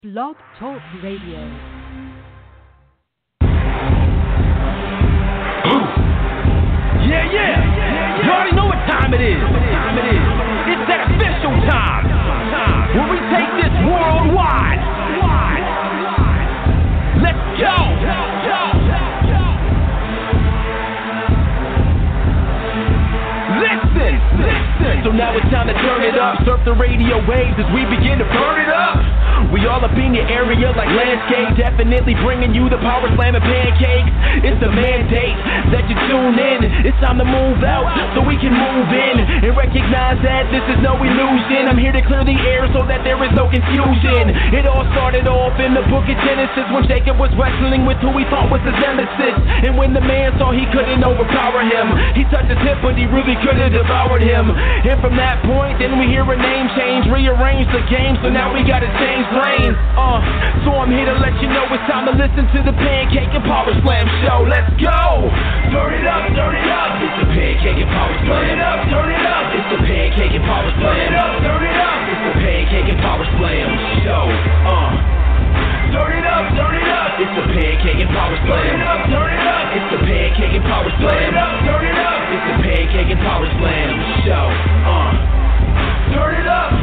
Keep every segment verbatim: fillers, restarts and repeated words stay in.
Blog Talk Radio. Yeah, yeah. You already know what time it is. Time it is. It's that official time. Time. Where we take this worldwide. Let's go. Listen, listen. So now it's time to turn it up. Surf the radio waves as we begin to burn it up. We all up in your area like landscape. Definitely bringing you the power slam and pancakes. It's the mandate that you tune in. It's time to move out so we can move in and recognize that this is no illusion. I'm here to clear the air so that there is no confusion. It all started off in the book of Genesis when Jacob was wrestling with who he thought was his nemesis. And when the man saw he couldn't overpower him, he touched his hip but he really could have devoured him. And from that point then we hear a name change, rearrange the game, so now we gotta change lanes. Uh, so I'm here to let you know it's time to listen to the Pancake and Power Slam show. Let's go! Turn it up, turn it up. It's the Pancake and Power Slam. Turn it up, turn it up. It's the Pancake and Power Slam. Turn it up, turn it up. It's the Pancake and Power Slam show. Uh, turn it up, turn it up. It's the Pancake and Power Slam. Turn it up, turn it up. It's the Pancake and Power Slam. Turn it up, turn it up. It's the Pancake and Power Slam show. Uh, turn it up.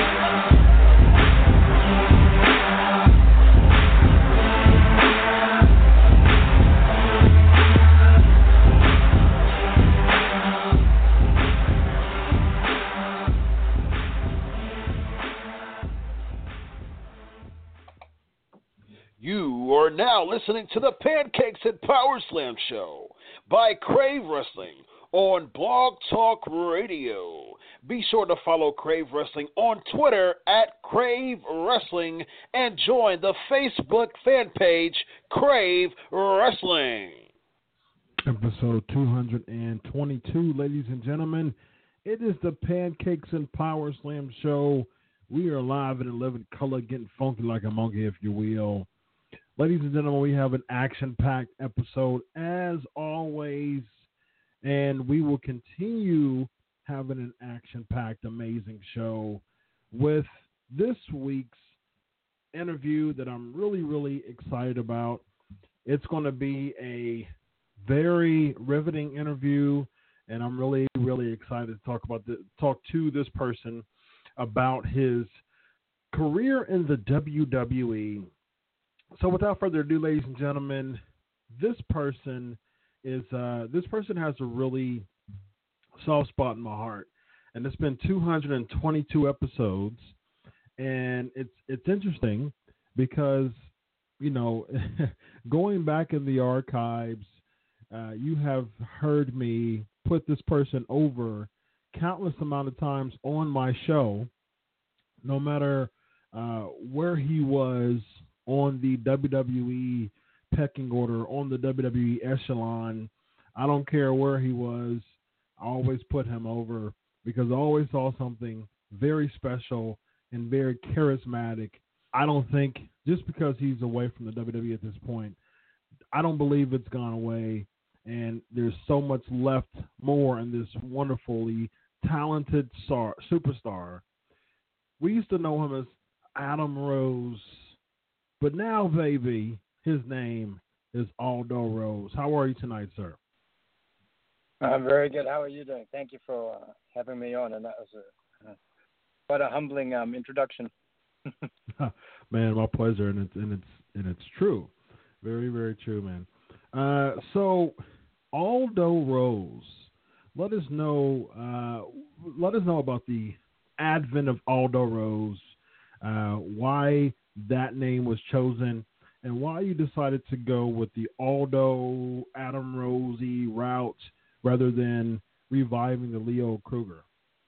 You are now listening to the Pancakes and Power Slam show by Crave Wrestling on Blog Talk Radio. Be sure to follow Crave Wrestling on Twitter at Crave Wrestling and join the Facebook fan page Crave Wrestling. Episode two twenty-two, ladies and gentlemen. It is the Pancakes and Power Slam show. We are live in living color, getting funky like a monkey, if you will. Ladies and gentlemen, we have an action-packed episode as always, and we will continue having an action-packed, amazing show with this week's interview that I'm really, really excited about. It's going to be a very riveting interview, and I'm really, really excited to talk about the, talk to this person about his career in the W W E. So without further ado, ladies and gentlemen, this person is uh, this person has a really soft spot in my heart, and it's been two hundred twenty-two episodes, and it's it's interesting because, you know, going back in the archives, uh, you have heard me put this person over countless amount of times on my show, no matter uh, where he was on the W W E pecking order, on the W W E echelon. I don't care where he was. I always put him over because I always saw something very special and very charismatic. I don't think just because he's away from the W W E at this point, I don't believe it's gone away. And there's so much left more in this wonderfully talented star, superstar. We used to know him as Adam Rose. But now, baby, his name is Aldo Rose. How are you tonight, sir? I'm very good. How are you doing? Thank you for uh, having me on. And that was a, uh, quite a humbling um, introduction. Man, my pleasure, and it's and it's and it's true, very very true, man. Uh, so, Aldo Rose, let us know. Uh, let us know about the advent of Aldo Rose. Uh, why that name was chosen, and why you decided to go with the Aldo Adam Rosey route rather than reviving the Leo Kruger.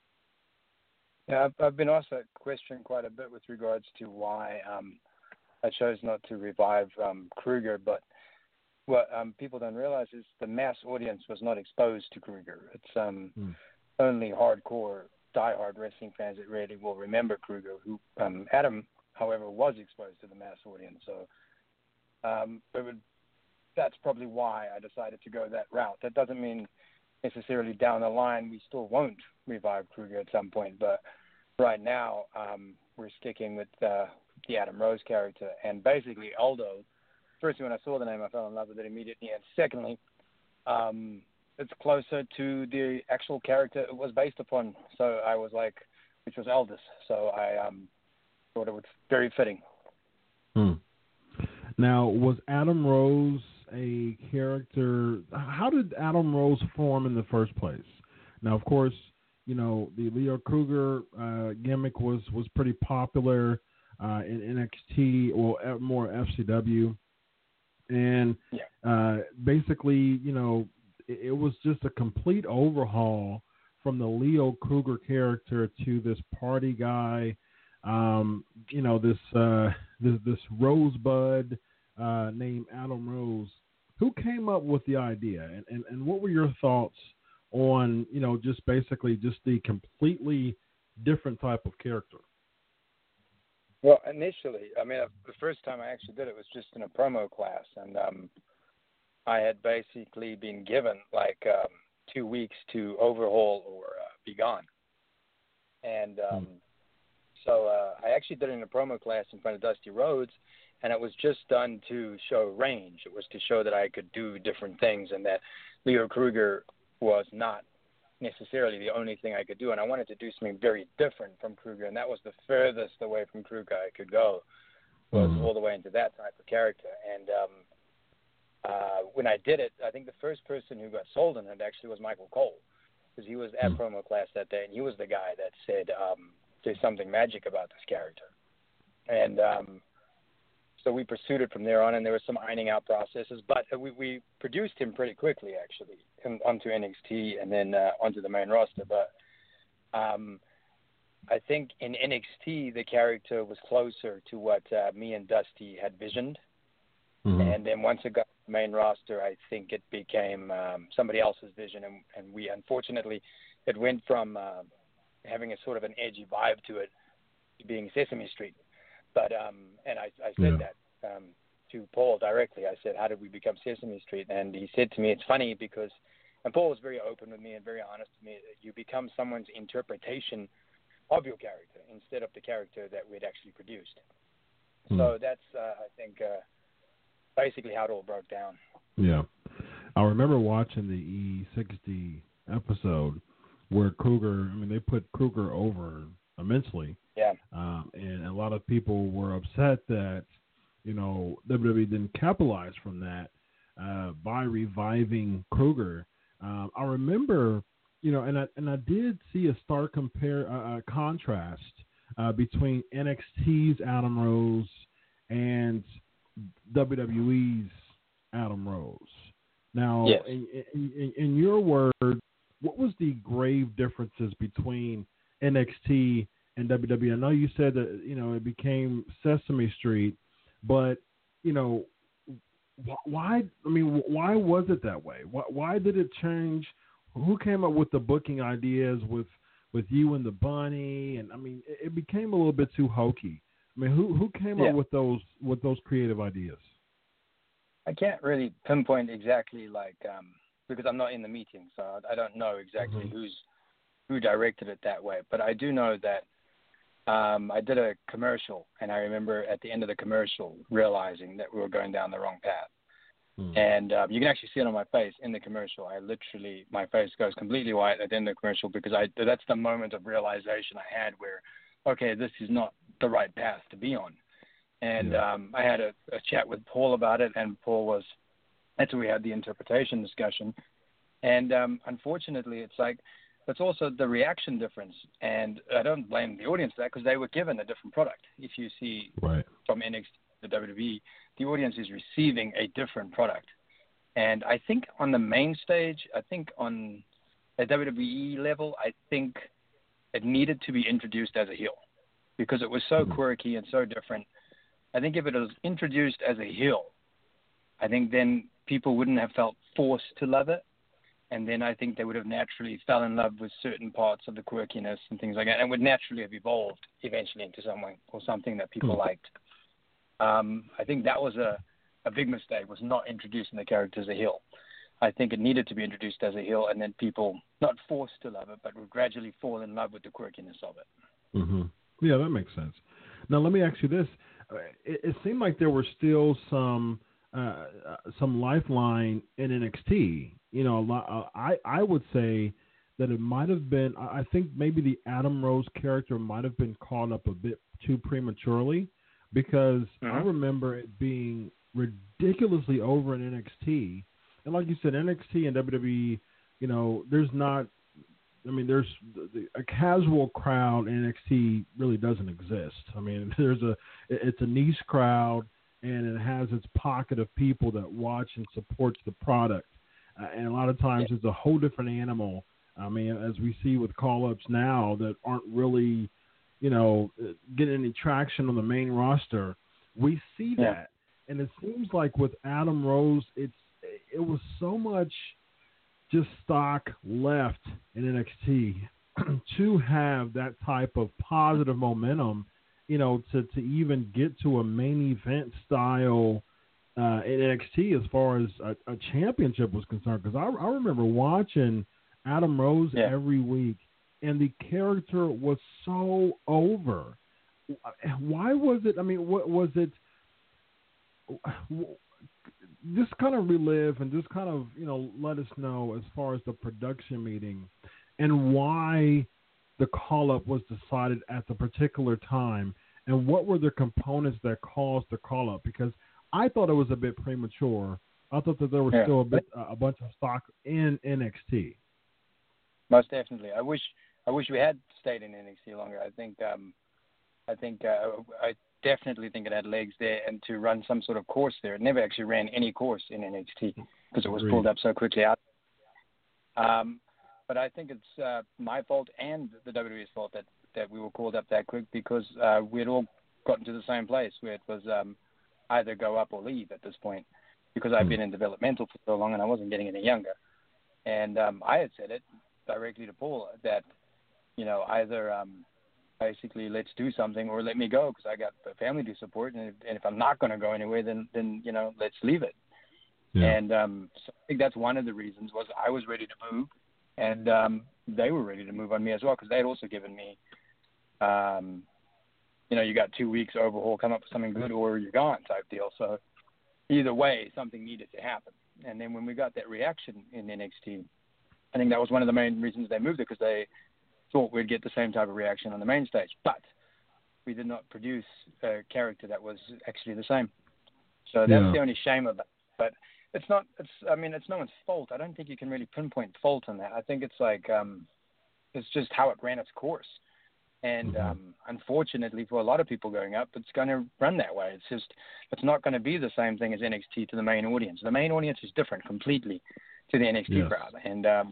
Yeah, I've, I've been asked that question quite a bit with regards to why um, I chose not to revive um, Kruger, but what um, people don't realize is the mass audience was not exposed to Kruger. It's um, hmm. only hardcore, diehard wrestling fans that really will remember Kruger, who um, Adam, however, was exposed to the mass audience. So um, it would, that's probably why I decided to go that route. That doesn't mean necessarily down the line we still won't revive Kruger at some point, but right now um, we're sticking with uh, the Adam Rose character. And basically, Aldo, firstly, when I saw the name, I fell in love with it immediately. And secondly, um, it's closer to the actual character it was based upon. So I was like, which was Aldous. So I um, thought it was very fitting. Hmm. Now, was Adam Rose a character? How did Adam Rose form in the first place? Now, of course, you know, the Leo Kruger uh, gimmick was, was pretty popular uh, in N X T, or more F C W. And yeah. uh, basically, you know, it, it was just a complete overhaul from the Leo Kruger character to this party guy, um, you know, this, uh, this, this Rosebud uh, named Adam Rose. Who came up with the idea, and, and, and what were your thoughts on, you know, just basically just the completely different type of character? Well, initially, I mean, the first time I actually did it was just in a promo class, and um, I had basically been given like um, two weeks to overhaul or uh, be gone. And um, hmm. so uh, I actually did it in a promo class in front of Dusty Rhodes, and it was just done to show range. It was to show that I could do different things and that Leo Kruger was not necessarily the only thing I could do, and I wanted to do something very different from Kruger, and that was the furthest away from Kruger I could go, was mm-hmm. all the way into that type of character. And um, uh, when I did it, I think the first person who got sold on it actually was Michael Cole, because he was at mm-hmm. promo class that day, and he was the guy that said, um, there's something magic about this character. And um, so we pursued it from there on, and there were some ironing out processes, but we, we produced him pretty quickly, actually, in, onto N X T and then uh, onto the main roster. But um, I think in N X T, the character was closer to what uh, me and Dusty had visioned. Mm-hmm. And then once it got to the main roster, I think it became um, somebody else's vision. And, and we, unfortunately, it went from uh, having a sort of an edgy vibe to it to being Sesame Street. But um, and I, I said yeah. that um, to Paul directly. I said, how did we become Sesame Street? And he said to me, it's funny because, and Paul was very open with me and very honest with me, that you become someone's interpretation of your character instead of the character that we'd actually produced. Hmm. So that's, uh, I think, uh, basically how it all broke down. Yeah. I remember watching the E sixty episode where Kruger, I mean, they put Kruger over immensely. Yeah. Um, and a lot of people were upset that, you know, W W E didn't capitalize from that uh, by reviving Kruger. Um, I remember, you know, and I and I did see a stark compare uh, contrast uh, between N X T's Adam Rose and W W E's Adam Rose. Now, yes. in, in, in your word, what was the grave differences between N X T and W W E? I know you said that, you know, it became Sesame Street, but, you know, why, I mean, why was it that way? Why, why did it change? Who came up with the booking ideas with, with you and the bunny? And I mean, it, it became a little bit too hokey. I mean, who, who came yeah. up with those, with those creative ideas? I can't really pinpoint exactly, like, um, because I'm not in the meeting, so I don't know exactly mm-hmm. who's, who directed it that way. But I do know that Um, I did a commercial, and I remember at the end of the commercial realizing that we were going down the wrong path. Mm. And um, you can actually see it on my face in the commercial. I literally, my face goes completely white at the end of the commercial because I that's the moment of realization I had where, okay, this is not the right path to be on. And yeah. um, I had a, a chat with Paul about it, and Paul was, that's where we had the interpretation discussion. And um, unfortunately, it's like, it's also the reaction difference, and I don't blame the audience for that because they were given a different product. If you see right. from N X T to W W E, the audience is receiving a different product. And I think on the main stage, I think on a W W E level, I think it needed to be introduced as a heel because it was so mm-hmm. quirky and so different. I think if it was introduced as a heel, I think then people wouldn't have felt forced to love it. And then I think they would have naturally fell in love with certain parts of the quirkiness and things like that, and would naturally have evolved eventually into someone or something that people mm-hmm. liked. Um, I think that was a, a big mistake, was not introducing the character as a heel. I think it needed to be introduced as a heel, and then people, not forced to love it, but would gradually fall in love with the quirkiness of it. Mm-hmm. Yeah, that makes sense. Now, let me ask you this. it, it seemed like there were still some uh, some lifeline in N X T. You know, a lot, uh, I I would say that it might have been. I think maybe the Adam Rose character might have been caught up a bit too prematurely, because mm-hmm. I remember it being ridiculously over in N X T, and like you said, N X T and W W E. You know, there's not. I mean, there's a casual crowd in N X T really doesn't exist. I mean, there's a it's a niche crowd, and it has its pocket of people that watch and supports the product. Uh, and a lot of times it's a whole different animal. I mean, as we see with call-ups now that aren't really, you know, getting any traction on the main roster, we see that. Yeah. And it seems like with Adam Rose, it's it was so much just stock left in N X T to have that type of positive momentum, you know, to, to even get to a main event style uh, in N X T as far as a, a championship was concerned. Because I, I remember watching Adam Rose yeah. every week, and the character was so over. Why was it? I mean, what was it? Just kind of relive and just kind of, you know, let us know as far as the production meeting and why the call-up was decided at the particular time, and what were the components that caused the call-up, because I thought it was a bit premature. I thought that there was yeah. still a, bit, uh, a bunch of stock in N X T. Most definitely. I wish I wish we had stayed in N X T longer. I think um, I think uh, I definitely think it had legs there, and to run some sort of course there. It never actually ran any course in N X T because it was pulled up so quickly out. Um, but I think it's uh, my fault and the W W E's fault that, that we were called up that quick, because uh, we had all gotten to the same place where it was um, either go up or leave at this point, because I've been in developmental for so long and I wasn't getting any younger. And um, I had said it directly to Paul that, you know, either um, basically let's do something or let me go, because I got a family to support, and if, and if I'm not going to go anywhere, then, then, you know, let's leave it. Yeah. And um, so I think that's one of the reasons was I was ready to move, and um, they were ready to move on me as well, because they had also given me, um, you know, you got two weeks overhaul, come up with something good, or you're gone type deal. So either way, something needed to happen. And then when we got that reaction in N X T, I think that was one of the main reasons they moved it, because they thought we'd get the same type of reaction on the main stage. But we did not produce a character that was actually the same. So that's yeah. the only shame of it. But it's not, it's, I mean, it's no one's fault. I don't think you can really pinpoint fault on that. I think it's like, um, it's just how it ran its course. And mm-hmm. um, unfortunately for a lot of people going up, it's going to run that way. It's just, it's not going to be the same thing as N X T to the main audience. The main audience is different completely to the N X T yes. crowd. And um,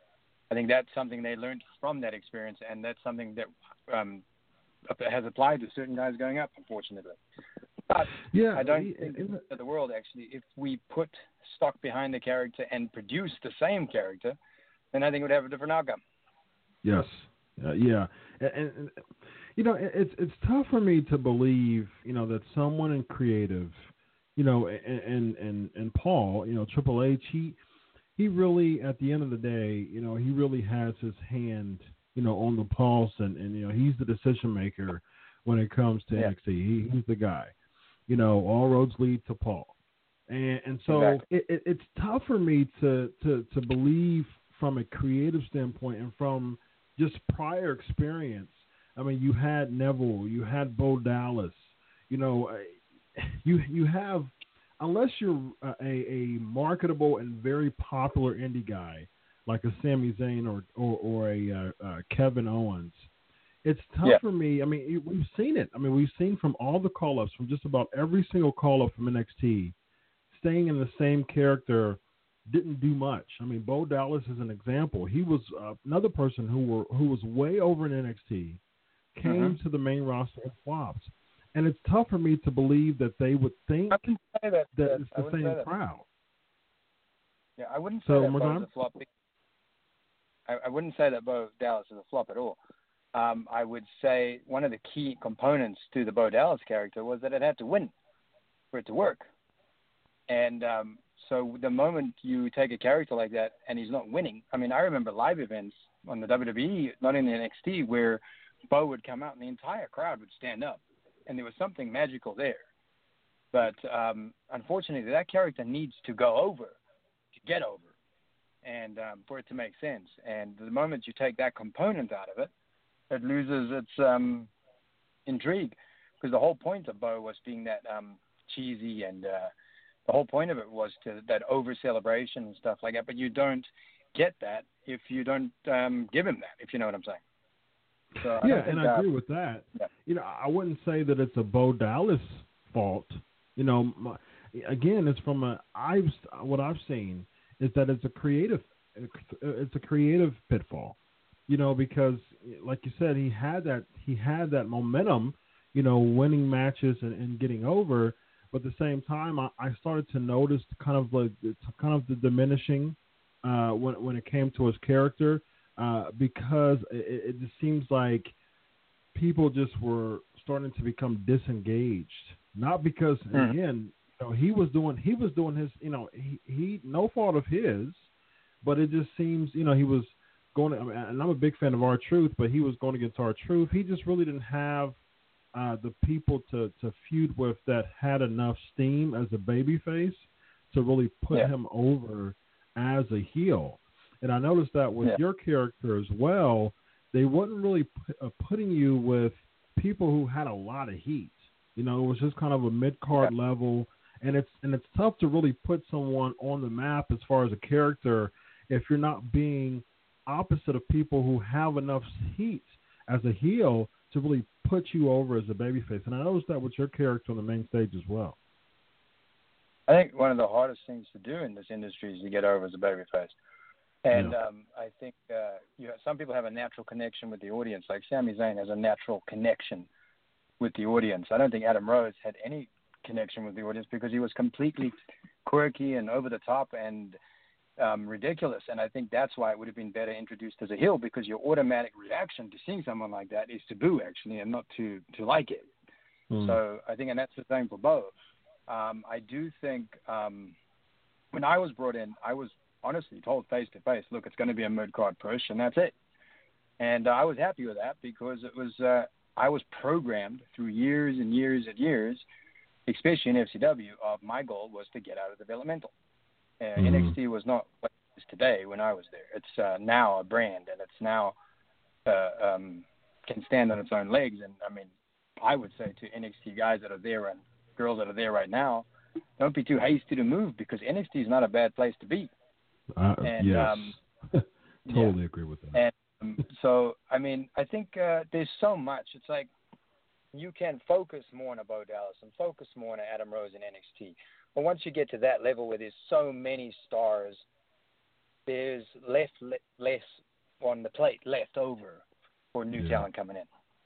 I think that's something they learned from that experience, and that's something that um, has applied to certain guys going up, unfortunately. But yeah, I don't think in the world, actually, if we put stock behind the character and produce the same character, then I think it would have a different outcome. Yes. Uh, yeah. And, and, you know, it's it's tough for me to believe, you know, that someone in creative, you know, and and, and, and Paul, you know, Triple H, he, he really, at the end of the day, you know, he really has his hand, you know, on the pulse, and, and you know, he's the decision maker when it comes to yeah. N X T. He, he's the guy. You know, all roads lead to Paul. And and so exactly. it, it, it's tough for me to, to, to believe from a creative standpoint and from just prior experience. I mean, you had Neville, you had Bo Dallas, you know, you you have, unless you're a, a marketable and very popular indie guy like a Sami Zayn or or, or a uh, uh, Kevin Owens, it's tough yeah. for me. I mean, we've seen it. I mean, we've seen from all the call-ups, from just about every single call-up from N X T, staying in the same character didn't do much. I mean, Bo Dallas is an example. He was uh, another person who were who was way over in N X T, came mm-hmm. to the main roster and flopped. And it's tough for me to believe that they would think I wouldn't say that, that it's the same crowd. Yeah, I wouldn't say so, that Bo is a flop. I, I wouldn't say that Bo Dallas is a flop at all. Um, I would say one of the key components to the Bo Dallas character was that it had to win for it to work. And um, so the moment you take a character like that and he's not winning, I mean, I remember live events on the W W E, not in the N X T, where Bo would come out and the entire crowd would stand up and there was something magical there. But um, unfortunately, that character needs to go over to get over, and um, for it to make sense. And the moment you take that component out of it, it loses its um, intrigue, because the whole point of Bo was being that um, cheesy, and uh, the whole point of it was to that over celebration and stuff like that. But you don't get that if you don't um, give him that, if you know what I'm saying. So I yeah, think, and I uh, agree with that. Yeah. You know, I wouldn't say that it's a Bo Dallas fault. You know, my, again, it's from a I've what I've seen is that it's a creative it's a creative pitfall. You know, because like you said, he had that he had that momentum. You know, winning matches and, and getting over, but at the same time, I, I started to notice kind of like kind of the diminishing uh, when when it came to his character, uh, because it, it just seems like people just were starting to become disengaged. Not because mm. again, you know, he was doing he was doing his, you know, he, he no fault of his, but it just seems, you know, he was going to, I mean, and I'm a big fan of R-Truth, but he was going against R-Truth. He just really didn't have uh, the people to, to feud with that had enough steam as a babyface to really put yeah. him over as a heel. And I noticed that with yeah. your character as well, they wasn't really p- uh, putting you with people who had a lot of heat. You know, it was just kind of a mid-card yeah. level, and it's and it's tough to really put someone on the map as far as a character if you're not being opposite of people who have enough heat as a heel to really put you over as a babyface. And I noticed that with your character on the main stage as well. I think one of the hardest things to do in this industry is to get over as a babyface. And yeah. um, I think uh, you know, some people have a natural connection with the audience. Like Sami Zayn has a natural connection with the audience. I don't think Adam Rose had any connection with the audience because he was completely quirky and over the top and um, ridiculous. And I think that's why it would have been better introduced as a heel, because your automatic reaction to seeing someone like that is to boo, actually, and not to, to like it. Mm. So I think, and that's the same for Bo. Um, I do think um, when I was brought in, I was honestly told face to face, look, it's going to be a mid-card push, and that's it. And uh, I was happy with that because it was uh, I was programmed through years and years and years, especially in F C W, of my goal was to get out of developmental. Uh, mm-hmm. N X T was not what it is today when I was there. It's uh, now a brand, and it's now uh, um, can stand on its own legs. And, I mean, I would say to N X T guys that are there and girls that are there right now, don't be too hasty to move, because N X T is not a bad place to be. Uh, and, yes. Um, totally yeah. agree with that. And, um, so, I mean, I think uh, there's so much. It's like you can focus more on a Bo Dallas and focus more on Adam Rose in N X T. But once you get to that level where there's so many stars, there's less, less on the plate left over for new yeah. talent coming in.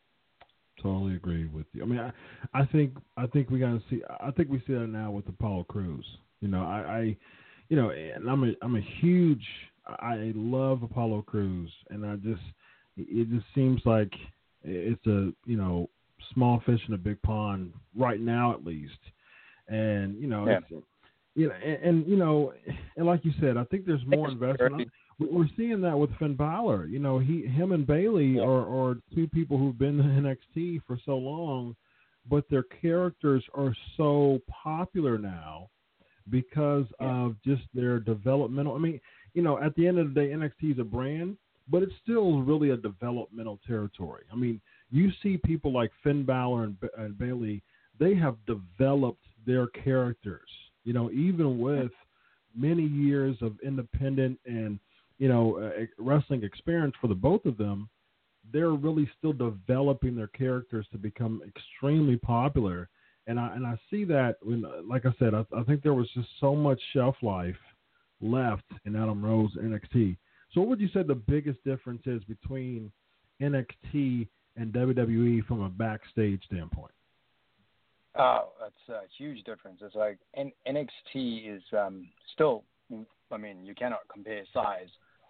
Totally agree with you. I mean, I, I think I think we got to see. I think we see that now with Apollo Crews. You know, I, I you know, and I'm a I'm a huge. I love Apollo Crews, and I just it just seems like it's a you know small fish in a big pond right now, at least. And you know, yeah. it's, you know, and, and you know, and like you said, I think there's more investment. We're seeing that with Finn Balor. You know, he, him, and Bayley yeah. are, are two people who've been in N X T for so long, but their characters are so popular now because yeah. of just their developmental. I mean, you know, at the end of the day, N X T is a brand, but it's still really a developmental territory. I mean, you see people like Finn Balor and, and Bayley, they have developed their characters, you know, even with many years of independent and, you know, uh, wrestling experience for the both of them, they're really still developing their characters to become extremely popular. And I and I see that when, like I said, I, I think there was just so much shelf life left in Adam Rose N X T. So what would you say the biggest difference is between N X T and W W E from a backstage standpoint? Oh, that's a huge difference. It's like N- N X T is um, still, I mean, you cannot compare size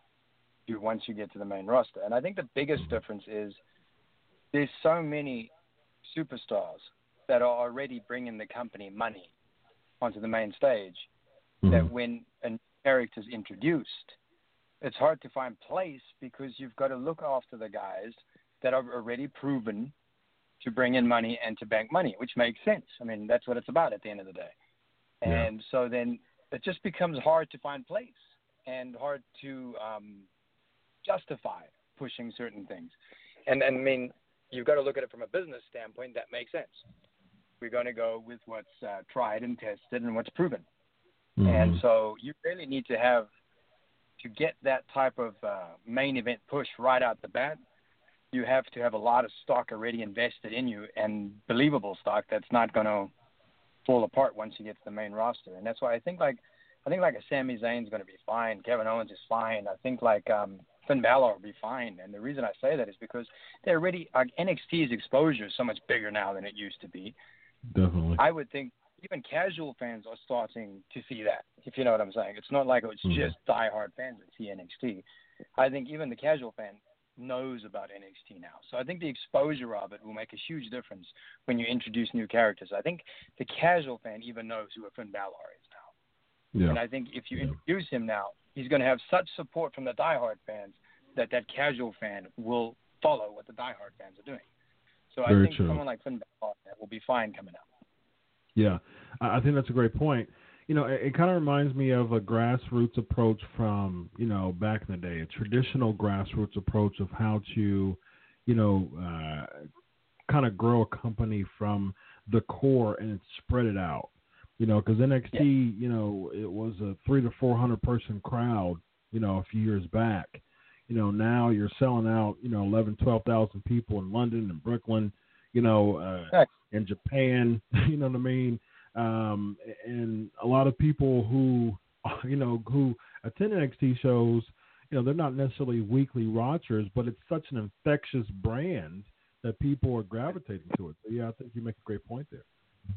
to once you get to the main roster. And I think the biggest difference is there's so many superstars that are already bringing the company money onto the main stage mm-hmm. that when a character is introduced, it's hard to find place because you've got to look after the guys that are already proven to bring in money and to bank money, which makes sense. I mean, that's what it's about at the end of the day. Yeah. And so then it just becomes hard to find place and hard to um, justify pushing certain things. And, and I mean, you've got to look at it from a business standpoint. That makes sense. We're going to go with what's uh, tried and tested and what's proven. Mm-hmm. And so you really need to have, to get that type of uh, main event push right out the bat, you have to have a lot of stock already invested in you and believable stock that's not going to fall apart once you get to the main roster. And that's why I think like, I think like a Sami Zayn's going to be fine. Kevin Owens is fine. I think like um, Finn Balor will be fine. And the reason I say that is because they're already, like N X T's exposure is so much bigger now than it used to be. Definitely. I would think even casual fans are starting to see that, if you know what I'm saying. It's not like it's mm-hmm. just diehard fans that see N X T. I think even the casual fan knows about N X T now. So I think the exposure of it will make a huge difference when you introduce new characters. I think the casual fan even knows who a Finn Balor is now. Yeah. And I think if you yeah. introduce him now, he's going to have such support from the diehard fans that that casual fan will follow what the diehard fans are doing. So Very I think true. someone like Finn Balor will be fine coming up. Yeah, I think that's a great point. You know, it, it kind of reminds me of a grassroots approach from, you know, back in the day, a traditional grassroots approach of how to, you know, uh, kind of grow a company from the core and spread it out. You know, because N X T, yeah. you know, it was a three to four hundred person crowd, you know, a few years back. You know, now you're selling out, you know, eleven, twelve thousand people in London and Brooklyn, you know, uh, right. in Japan, you know what I mean? Um, and a lot of people who, you know, who attend N X T shows, you know, they're not necessarily weekly watchers, but it's such an infectious brand that people are gravitating to it. So, yeah, I think you make a great point there.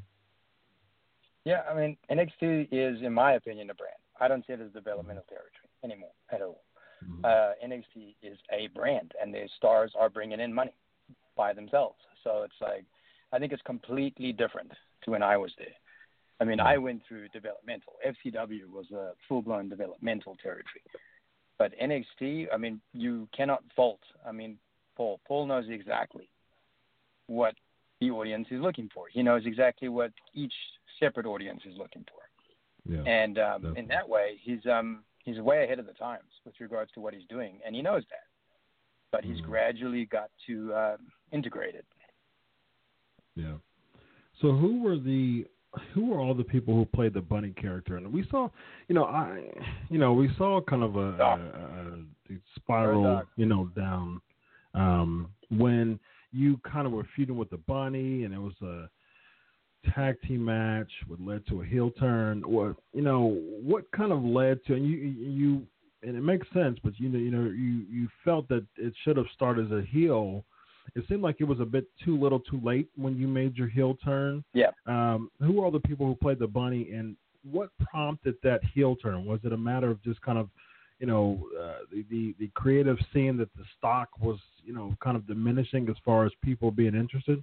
Yeah, I mean, N X T is, in my opinion, a brand. I don't see it as developmental territory anymore at all. Mm-hmm. Uh, N X T is a brand, and their stars are bringing in money by themselves. So it's like, I think it's completely different to when I was there. I mean, I went through developmental. F C W was a full-blown developmental territory. But N X T, I mean, you cannot fault. I mean, Paul. Paul knows exactly what the audience is looking for. He knows exactly what each separate audience is looking for. Yeah, and um, in that way, he's um, he's way ahead of the times with regards to what he's doing, and he knows that. But he's mm. gradually got to uh, integrate it. Yeah. So who were the who were all the people who played the bunny character? And we saw, you know, I, you know, we saw kind of a, a, a spiral, you know, down um, when you kind of were feuding with the bunny, and it was a tag team match, what led to a heel turn, or you know, what kind of led to, and you you and it makes sense, but you know, you know, you you felt that it should have started as a heel. It seemed like it was a bit too little, too late when you made your heel turn. Yeah. Um, who are all the people who played the bunny, and what prompted that heel turn? Was it a matter of just kind of, you know, uh, the, the the creative seeing that the stock was, you know, kind of diminishing as far as people being interested?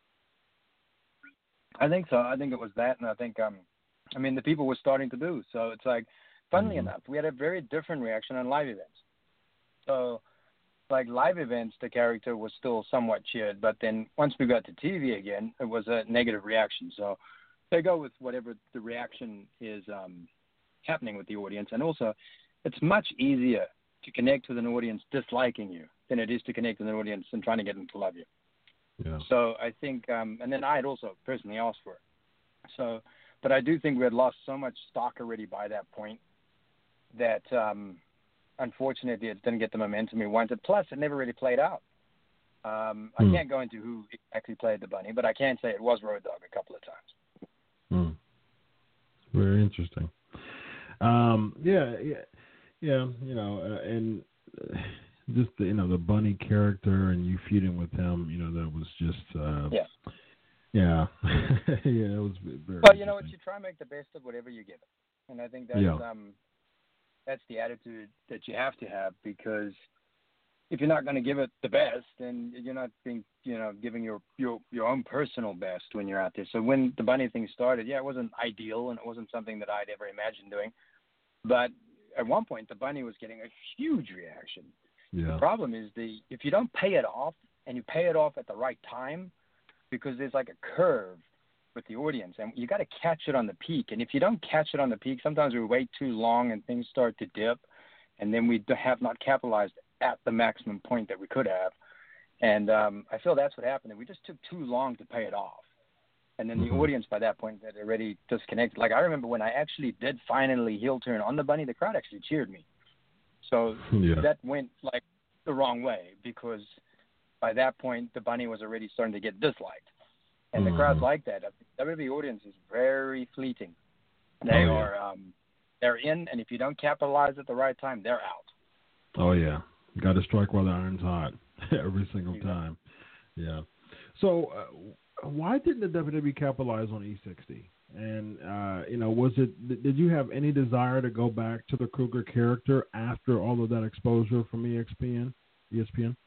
I think so. I think it was that, and I think, um, I mean, the people were starting to do. So it's like, funnily mm-hmm. enough, we had a very different reaction on live events. So, like live events, the character was still somewhat cheered, but then once we got to T V again, it was a negative reaction. So they go with whatever the reaction is um, happening with the audience. And also, it's much easier to connect with an audience disliking you than it is to connect with an audience and trying to get them to love you. Yeah. So I think, um, and then I had also personally asked for it. So, but I do think we had lost so much stock already by that point that, um, unfortunately, it didn't get the momentum we wanted. Plus, it never really played out. Um, I mm. can't go into who exactly played the bunny, but I can say it was Road Dogg a couple of times. Mm. Very interesting. Um, yeah, yeah, yeah. You know, uh, and uh, just the, you know, the bunny character and you feuding with him. You know, that was just uh, yeah, yeah, yeah. It was very. Well, you know what? You try and make the best of whatever you give it, and I think that's yeah. um. That's the attitude that you have to have, because if you're not going to give it the best, then you're not being, you know, giving your, your, your own personal best when you're out there. So when the bunny thing started, yeah, it wasn't ideal and it wasn't something that I'd ever imagined doing. But at one point, the bunny was getting a huge reaction. Yeah. The problem is the if you don't pay it off and you pay it off at the right time, because there's like a curve with the audience, and you got to catch it on the peak. And if you don't catch it on the peak, sometimes we wait too long and things start to dip, and then we have not capitalized at the maximum point that we could have. And um, I feel that's what happened. We just took too long to pay it off. And then mm-hmm. the audience by that point had already disconnected. Like I remember when I actually did finally heel turn on the bunny, the crowd actually cheered me. So yeah. that went like the wrong way, because by that point the bunny was already starting to get disliked. And mm-hmm. the crowd's like that. The W W E audience is very fleeting. They oh, yeah. are um, they're in, and if you don't capitalize at the right time, they're out. Oh yeah, you got to strike while the iron's hot every single exactly. time. Yeah. So uh, why didn't the W W E capitalize on E sixty? And uh, you know, was it? Did you have any desire to go back to the Kruger character after all of that exposure from E S P N? E S P N.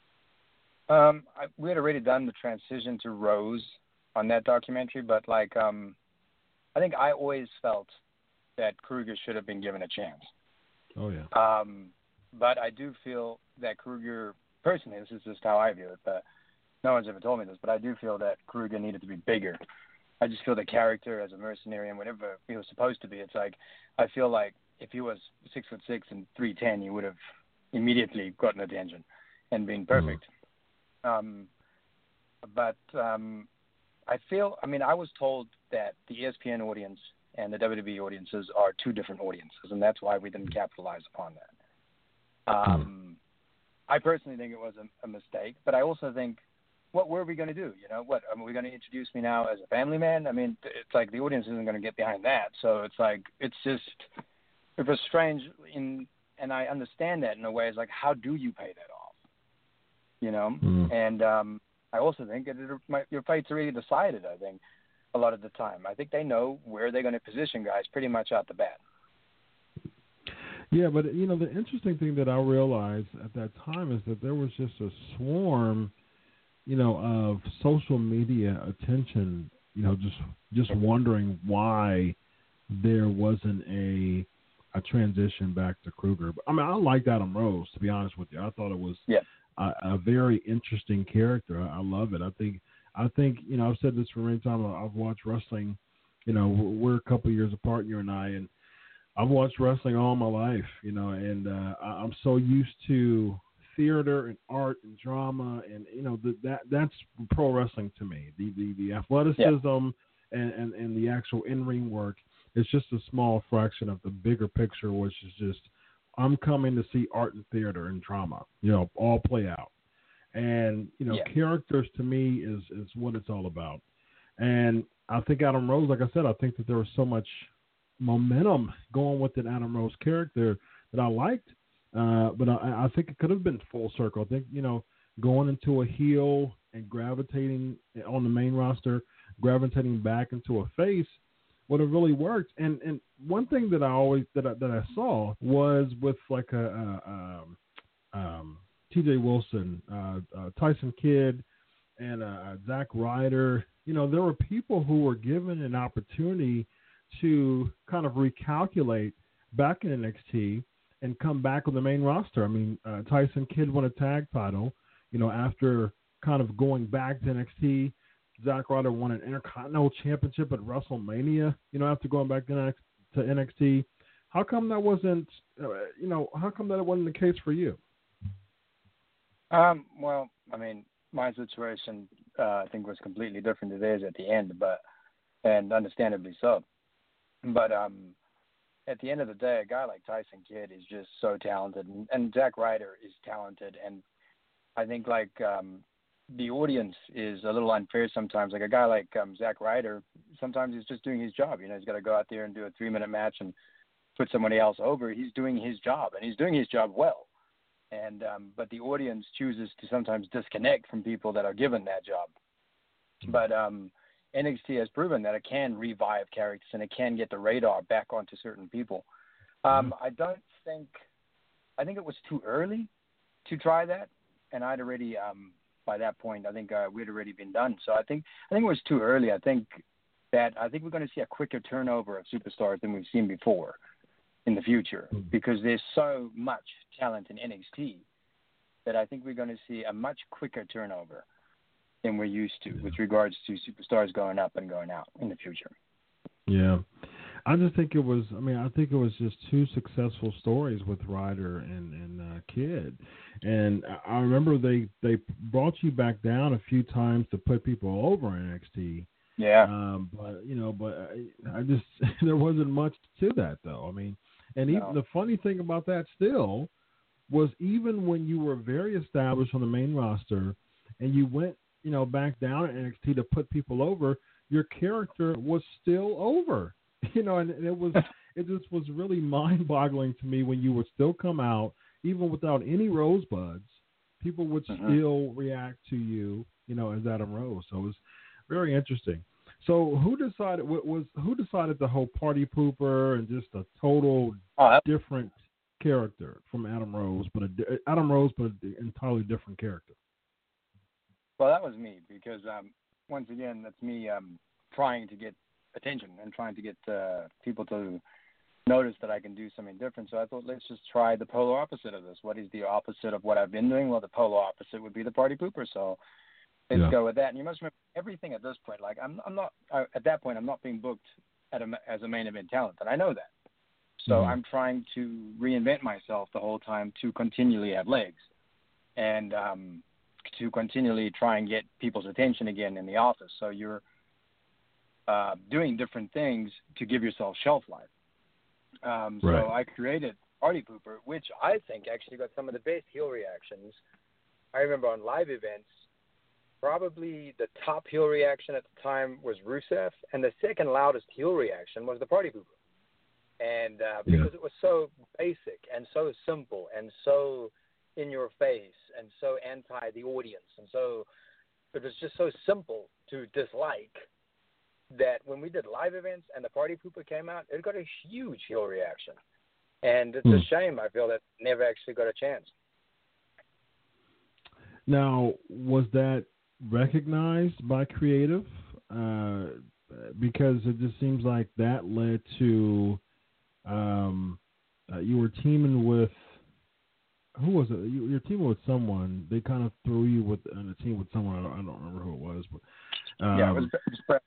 Um, I, we had already done the transition to Rose on that documentary, but like, um, I think I always felt that Kruger should have been given a chance. Oh yeah. Um, but I do feel that Kruger, personally, this is just how I view it, but no one's ever told me this, but I do feel that Kruger needed to be bigger. I just feel the character as a mercenary and whatever he was supposed to be, it's like, I feel like if he was six foot six and three ten, he would have immediately gotten attention and been perfect. Mm-hmm. Um, but um, I feel, I mean, I was told that the E S P N audience and the W W E audiences are two different audiences, and that's why we didn't capitalize upon that. Um, mm-hmm. I personally think it was a, a mistake, but I also think, what were we going to do? You know, what, are we going to introduce me now as a family man? I mean, it's like the audience isn't going to get behind that. So it's like, it's just, it was strange in, and I understand that in a way. It's like, how do you pay that off? You know? Mm. And um, I also think that it, my, your fight's already decided, I think, a lot of the time. I think they know where they're going to position guys pretty much out the bat. Yeah, but, you know, the interesting thing that I realized at that time is that there was just a swarm, you know, of social media attention, you know, just just wondering why there wasn't a a transition back to Kruger. I mean, I liked Adam Rose, to be honest with you. I thought it was yeah. a, a very interesting character. I, I love it. I think, I think, you know, I've said this for many times. I've watched wrestling. You know, we're, we're a couple of years apart, you and I, and I've watched wrestling all my life, you know, and uh, I'm so used to theater and art and drama, and you know the, that that's pro wrestling to me. The the, the athleticism yeah. and, and, and the actual in-ring work is just a small fraction of the bigger picture, which is just I'm coming to see art and theater and drama, you know, all play out. And you know, yeah. characters to me is is what it's all about. And I think Adam Rose, like I said, I think that there was so much momentum going with an Adam Rose character that I liked. Uh, but I, I think it could have been full circle. I think, you know, going into a heel and gravitating on the main roster, gravitating back into a face would have really worked. And and one thing that I always that I, that I saw was with like a, a um, um, T J Wilson, uh, uh, Tyson Kidd, and uh, Zack Ryder. You know, there were people who were given an opportunity to kind of recalculate back in N X T and come back on the main roster. I mean, uh, Tyson Kidd won a tag title, you know, after kind of going back to N X T. Zack Ryder won an Intercontinental Championship at WrestleMania, you know, after going back to N X T. How come that wasn't, uh, you know, how come that wasn't the case for you? Um, well, I mean, my situation, uh, I think was completely different to theirs at the end, but, and understandably so. But, um, at the end of the day, a guy like Tyson Kidd is just so talented, and, and Zack Ryder is talented. And I think like um, the audience is a little unfair sometimes. Like a guy like um, Zack Ryder, sometimes he's just doing his job. You know, he's got to go out there and do a three-minute match and put somebody else over. He's doing his job, and he's doing his job well. And um, but the audience chooses to sometimes disconnect from people that are given that job. But um, N X T has proven that it can revive characters and it can get the radar back onto certain people. Um, mm-hmm. I don't think – I think it was too early to try that, and I'd already um, – by that point, I think uh, we'd already been done. So I think I think it was too early. I think that – I think we're going to see a quicker turnover of superstars than we've seen before in the future mm-hmm. because there's so much talent in N X T that I think we're going to see a much quicker turnover. than we're used to with regards to superstars going up and going out in the future. Yeah. I just think it was, I mean, I think it was just two successful stories with Ryder and, and uh, Kid. And I remember they, they brought you back down a few times to put people over in N X T. Yeah. Um, but, you know, but I, I just, there wasn't much to that, though. I mean, and even No. the funny thing about that still was even when you were very established on the main roster and you went, you know, back down at N X T to put people over, your character was still over. You know, and it was, it just was really mind-boggling to me when you would still come out, even without any rosebuds, people would mm-hmm. still react to you, you know, as Adam Rose. So it was very interesting. So who decided was who decided the whole party pooper and just a total oh, different character from Adam Rose, but a, Adam Rose, but an entirely different character? Well, that was me because um, once again, that's me um, trying to get attention and trying to get uh, people to notice that I can do something different. So I thought, let's just try the polar opposite of this. What is the opposite of what I've been doing? Well, the polar opposite would be the party pooper. So let's yeah. go with that. And you must remember everything at this point. Like I'm, I'm not I, at that point. I'm not being booked at a, as a main event talent, and I know that. So mm-hmm. I'm trying to reinvent myself the whole time to continually have legs, and um, to continually try and get people's attention again in the office. So you're Uh, doing different things to give yourself shelf life. Um, right. So I created Party Pooper, which I think actually got some of the best heel reactions. I remember on live events, probably the top heel reaction at the time was Rusev, and the second loudest heel reaction was the Party Pooper. And uh, because yeah. it was so basic and so simple and so in your face and so anti the audience, and so it was just so simple to dislike, that when we did live events and the Party Pooper came out, it got a huge heel reaction. And it's hmm. a shame, I feel, that it never actually got a chance. Now, was that recognized by creative? Uh, because it just seems like that led to um, uh, you were teaming with, who was it? You, you're teaming with someone. They kind of threw you with on a team with someone. I don't, I don't remember who it was. But um, yeah, it was, it was Brett.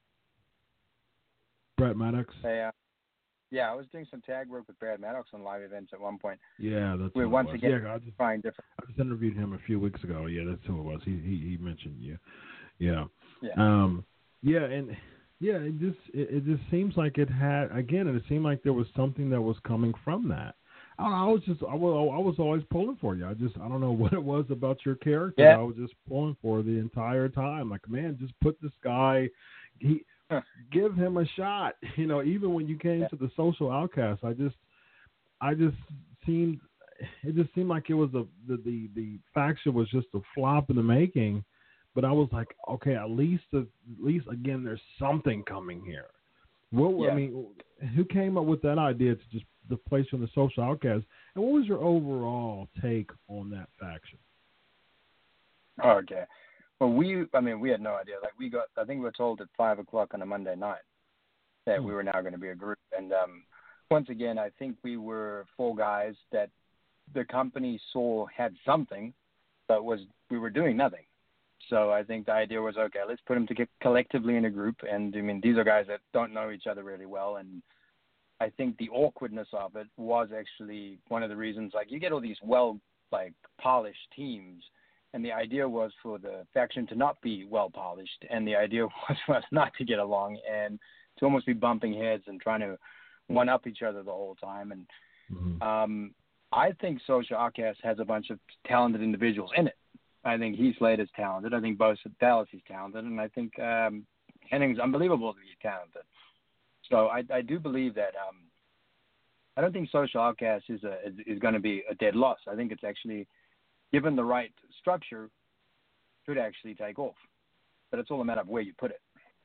Brett Maddox. Yeah, yeah, I was doing some tag work with Brad Maddox on live events at one point. Yeah, that's we who once it was. again yeah, I just, trying different. I just interviewed him a few weeks ago. Yeah, that's who it was. He he, he mentioned you. Yeah. Yeah. Um. Yeah, and yeah, it just it, it just seems like it had again. It seemed like there was something that was coming from that. I, don't know, I was just I was I was always pulling for you. I just I don't know what it was about your character. Yeah. I was just pulling for the entire time. Like, man, just put this guy. He. Give him a shot. You know, even when you came yeah. to the Social Outcast, I just, I just seemed, it just seemed like it was a the the, the faction was just a flop in the making. But I was like, okay, at least at least again, there's something coming here. What yeah. I mean, who came up with that idea to just to place you on the Social Outcast? And what was your overall take on that faction? Okay. Well, we, I mean, we had no idea. Like, we got, I think we were told at five o'clock on a Monday night that we were now going to be a group. And um, once again, I think we were four guys that the company saw had something, but was we were doing nothing. So I think the idea was, okay, let's put them together collectively in a group. And, I mean, these are guys that don't know each other really well. And I think the awkwardness of it was actually one of the reasons. Like, you get all these well, like, polished teams, and the idea was for the faction to not be well polished, and the idea was for us not to get along and to almost be bumping heads and trying to one up each other the whole time. And mm-hmm. um, I think Social Outcast has a bunch of talented individuals in it. I think Heath Slater's talented. I think Bo Dallas is talented, and I think um, Henning's unbelievable to be talented. So I, I do believe that. Um, I don't think Social Outcast is a is, is going to be a dead loss. I think it's actually, given the right structure, should actually take off. But it's all a matter of where you put it.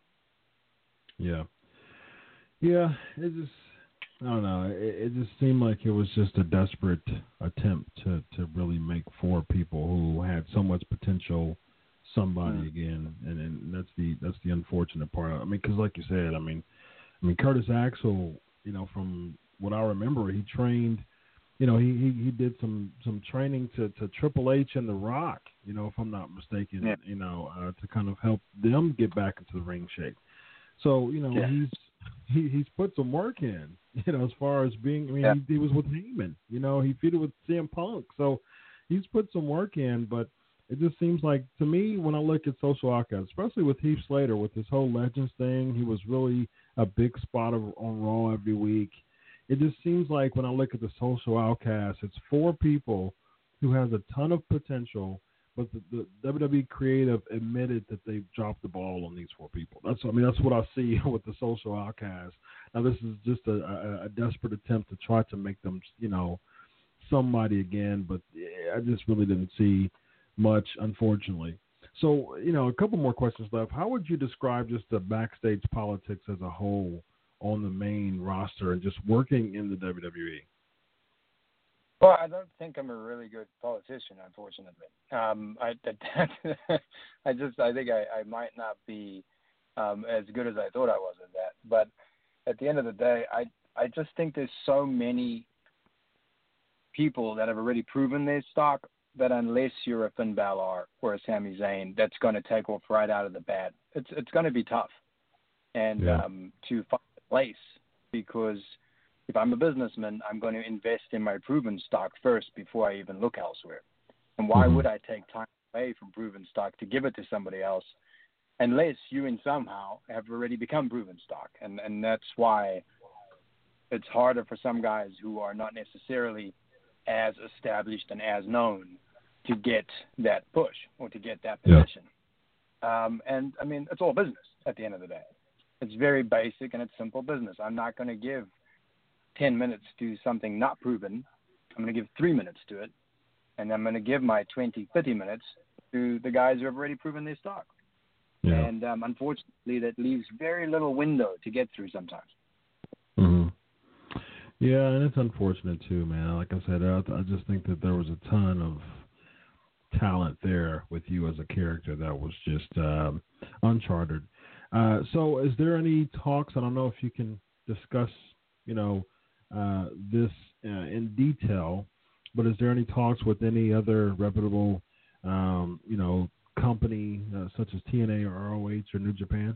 Yeah. Yeah, it just, I don't know, it, it just seemed like it was just a desperate attempt to, to really make four people who had so much potential somebody mm. again. And, and that's the that's the unfortunate part. I mean, because like you said, I mean, I mean Curtis Axel, you know, from what I remember, he trained you know, he, he, he did some, some training to, to Triple H and The Rock, you know, if I'm not mistaken, yeah. you know, uh, to kind of help them get back into the ring shape. So, you know, yeah. he's he, he's put some work in, you know, as far as being, I mean, yeah. he, he was with Heyman, you know, he feuded with C M Punk. So he's put some work in, but it just seems like, to me, when I look at Social Outcast, especially with Heath Slater, with this whole Legends thing, he was really a big spot of, on Raw every week. It just seems like when I look at the Social Outcast, it's four people who has a ton of potential, but the, the W W E creative admitted that they've dropped the ball on these four people. That's, I mean, that's what I see with the Social Outcast. Now, this is just a, a, a desperate attempt to try to make them, you know, somebody again, but I just really didn't see much, unfortunately. So, you know, a couple more questions left. How would you describe just the backstage politics as a whole on the main roster and just working in the W W E? Well, I don't think I'm a really good politician, unfortunately. Um, I, I just, I think I, I might not be um, as good as I thought I was at that. But at the end of the day, I, I just think there's so many people that have already proven their stock that unless you're a Finn Balor or a Sami Zayn, that's going to take off right out of the bat. It's, it's going to be tough, and yeah. um, to find a place, because if I'm a businessman, I'm going to invest in my proven stock first before I even look elsewhere. And why mm-hmm. would I take time away from proven stock to give it to somebody else unless you in somehow have already become proven stock? And and that's why it's harder for some guys who are not necessarily as established and as known to get that push or to get that position. Yeah. Um, and, I mean, it's all business at the end of the day. It's very basic and it's simple business. I'm not going to give ten minutes to something not proven. I'm going to give three minutes to it, and I'm going to give my twenty, thirty minutes to the guys who have already proven their stock. Yeah. And um, unfortunately, that leaves very little window to get through sometimes. Mm-hmm. Yeah, and it's unfortunate too, man. Like I said, I, I just think that there was a ton of talent there with you as a character that was just um, uncharted. Uh, so is there any talks, I don't know if you can discuss, you know, uh, this uh, in detail, but is there any talks with any other reputable, um, you know, company uh, such as T N A or R O H or New Japan?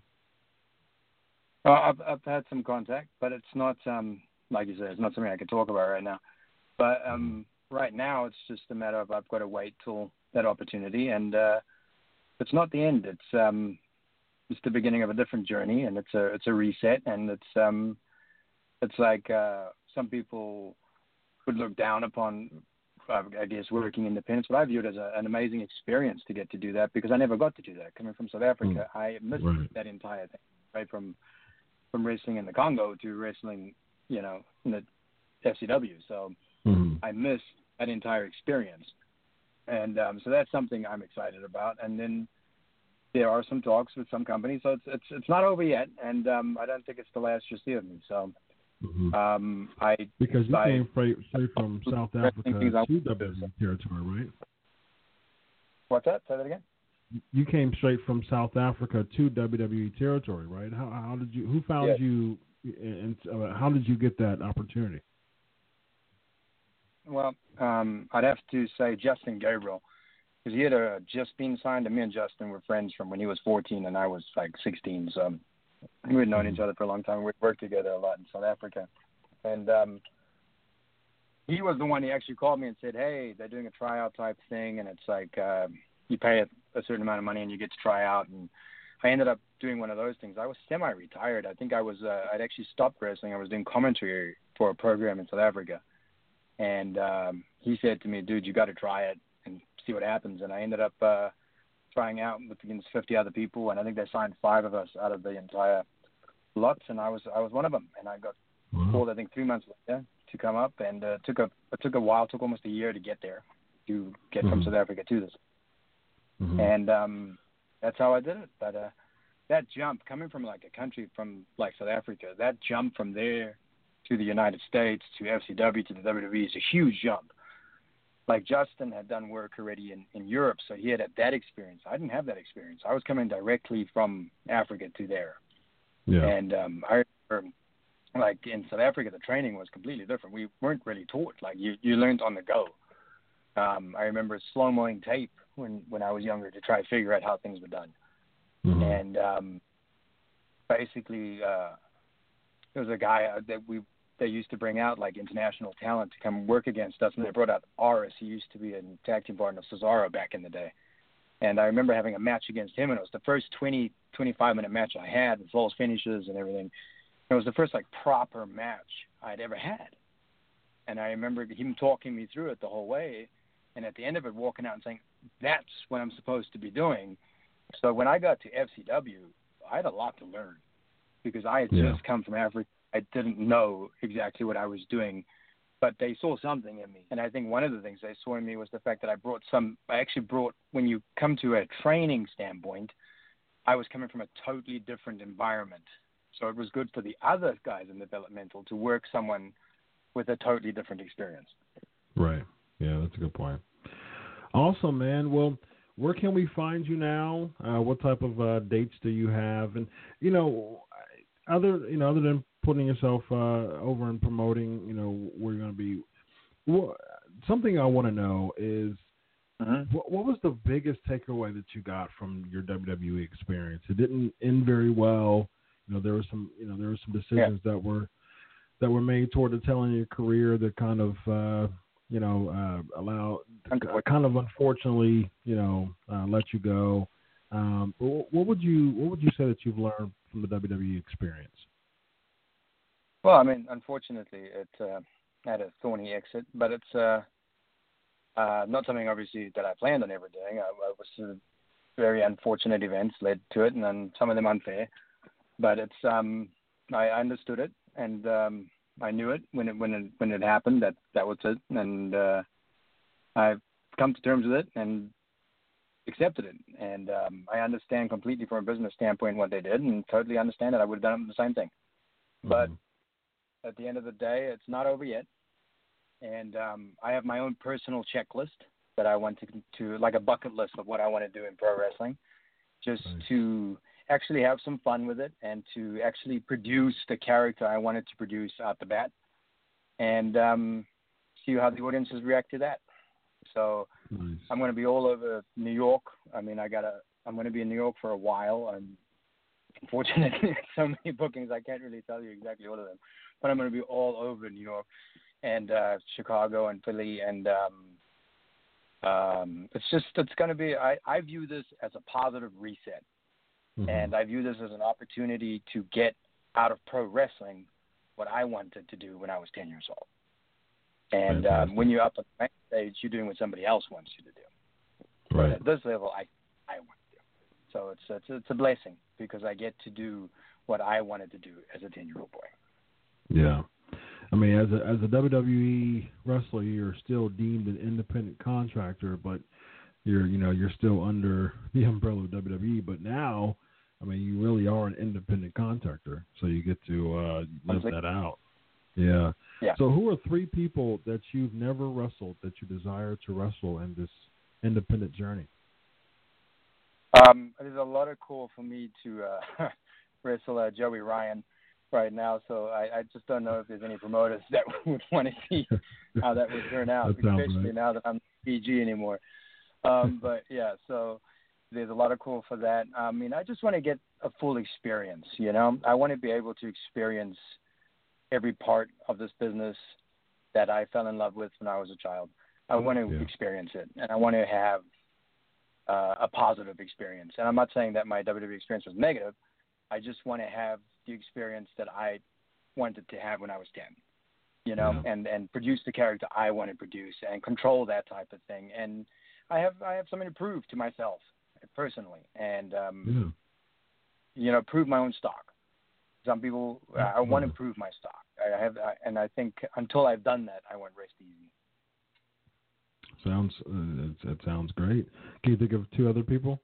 Uh, I've, I've had some contact, but it's not, um, like you said, it's not something I can talk about right now. But um, right now, it's just a matter of I've got to wait till that opportunity, and uh, it's not the end. It's um, it's the beginning of a different journey, and it's a it's a reset, and it's um, it's like uh, some people would look down upon, uh, I guess, working independence, but I view it as a, an amazing experience to get to do that, because I never got to do that. Coming from South Africa, mm. I missed right. that entire thing, right from from wrestling in the Congo to wrestling, you know, in the F C W. So mm-hmm. I missed that entire experience. And um, so that's something I'm excited about. And then there are some talks with some companies. So it's it's it's not over yet. And um, I don't think it's the last you'll see of me. So mm-hmm. um, I because you I, came straight, straight from South Africa to W W E territory, right? What's that? Say that again. You came straight from South Africa to W W E territory, right? How how did you? Who found yes. you? And uh, how did you get that opportunity? Well, um, I'd have to say Justin Gabriel, because he had uh, just been signed, and me and Justin were friends from when he was fourteen and I was like sixteen. So we had known each other for a long time. We'd worked together a lot in South Africa. And um, he was the one who actually called me and said, hey, they're doing a tryout type thing, and it's like uh, you pay a, a certain amount of money and you get to try out. And I ended up doing one of those things. I was semi-retired. I think I was, uh, I'd actually stopped wrestling. I was doing commentary for a program in South Africa. And um, he said to me, dude, you got to try it and see what happens. And I ended up uh, trying out with against fifty other people, and I think they signed five of us out of the entire lot, and I was I was one of them. And I got wow. called, I think, three months later to come up, and uh, took a it took a while, it took almost a year to get there, to get mm-hmm. from South Africa to this. Mm-hmm. And um, that's how I did it. But uh, that jump, coming from like a country from like South Africa, that jump from there to the United States, to F C W, to the W W E is a huge jump. Like Justin had done work already in, in Europe, so he had that experience. I didn't have that experience. I was coming directly from Africa to there. Yeah. And um, I remember like in South Africa, the training was completely different. We weren't really taught. Like you, you learned on the go. Um, I remember slow-moing tape when, when I was younger to try to figure out how things were done. Mm-hmm. And um, basically, uh, there was a guy that we they used to bring out like international talent to come work against us, and they brought out Aris. He used to be a tag team partner of Cesaro back in the day. And I remember having a match against him, and it was the first twenty, twenty-five minute match I had with false finishes and everything. It was the first like proper match I'd ever had. And I remember him talking me through it the whole way. And at the end of it, walking out and saying, that's what I'm supposed to be doing. So when I got to F C W, I had a lot to learn because I had yeah. just come from Africa. I didn't know exactly what I was doing, but they saw something in me. And I think one of the things they saw in me was the fact that I brought some, I actually brought, when you come to a training standpoint, I was coming from a totally different environment. So it was good for the other guys in developmental to work someone with a totally different experience. Right. Yeah, that's a good point. Awesome, man. Well, where can we find you now? Uh, what type of uh, dates do you have? And, you know, other you know, other than putting yourself uh, over and promoting, you know, where you're going to be, well, something I want to know is mm-hmm. what, what was the biggest takeaway that you got from your W W E experience? It didn't end very well. You know, there were some, you know, there were some decisions yeah. that were that were made toward the tail end of your career that kind of, uh, you know, uh, allow, kind of unfortunately, you know, uh, let you go. Um, what would you, what would you say that you've learned from the W W E experience? Well, I mean, unfortunately, it uh, had a thorny exit, but it's uh, uh, not something obviously that I planned on ever doing. I, I was sort of very unfortunate events led to it, and then some of them unfair. But it's um, I understood it, and um, I knew it when it when it when it happened that that was it, and uh, I've come to terms with it and accepted it. And um, I understand completely from a business standpoint what they did, and totally understand that I would have done the same thing. Mm-hmm. But at the end of the day, it's not over yet, and um, I have my own personal checklist that I want to to like a bucket list of what I want to do in pro wrestling, just nice. to actually have some fun with it and to actually produce the character I wanted to produce out the bat and um, see how the audiences react to that. So nice. I'm going to be all over New York. I mean, I got to, I'm going to be in New York for a while. And unfortunately, so many bookings, I can't really tell you exactly all of them, but I'm going to be all over New York and uh, Chicago and Philly. And um, um, it's just, it's going to be, I, I view this as a positive reset. Mm-hmm. And I view this as an opportunity to get out of pro wrestling what I wanted to do when I was ten years old. And um, when you're up on the main stage, you're doing what somebody else wants you to do. Right. But at this level, I, I want to do. So it's, it's it's a blessing because I get to do what I wanted to do as a ten-year-old boy. Yeah. I mean, as a, as a W W E wrestler, you're still deemed an independent contractor, but you're, you know, you're still under the umbrella of W W E. But now, I mean, you really are an independent contractor, so you get to uh, live that out. Yeah. yeah. So who are three people that you've never wrestled that you desire to wrestle in this independent journey? Um, there's a lot of call for me to uh, wrestle uh, Joey Ryan right now, so I, I just don't know if there's any promoters that would want to see how that would turn out, especially right. now that I'm not P G anymore. Um, but, yeah, so there's a lot of call for that. I mean, I just want to get a full experience, you know. I want to be able to experience every part of this business that I fell in love with when I was a child. I want to yeah. experience it, and I want to have uh, a positive experience. And I'm not saying that my W W E experience was negative. I just want to have the experience that I wanted to have when I was ten, you know, yeah. and, and produce the character I want to produce and control that type of thing. And I have I have something to prove to myself personally, and um, yeah. you know, prove my own stock. Some people, uh, I want to prove my stock. I have, I, and I think until I've done that, I won't rest easy. Sounds uh, that sounds great. Can you think of two other people?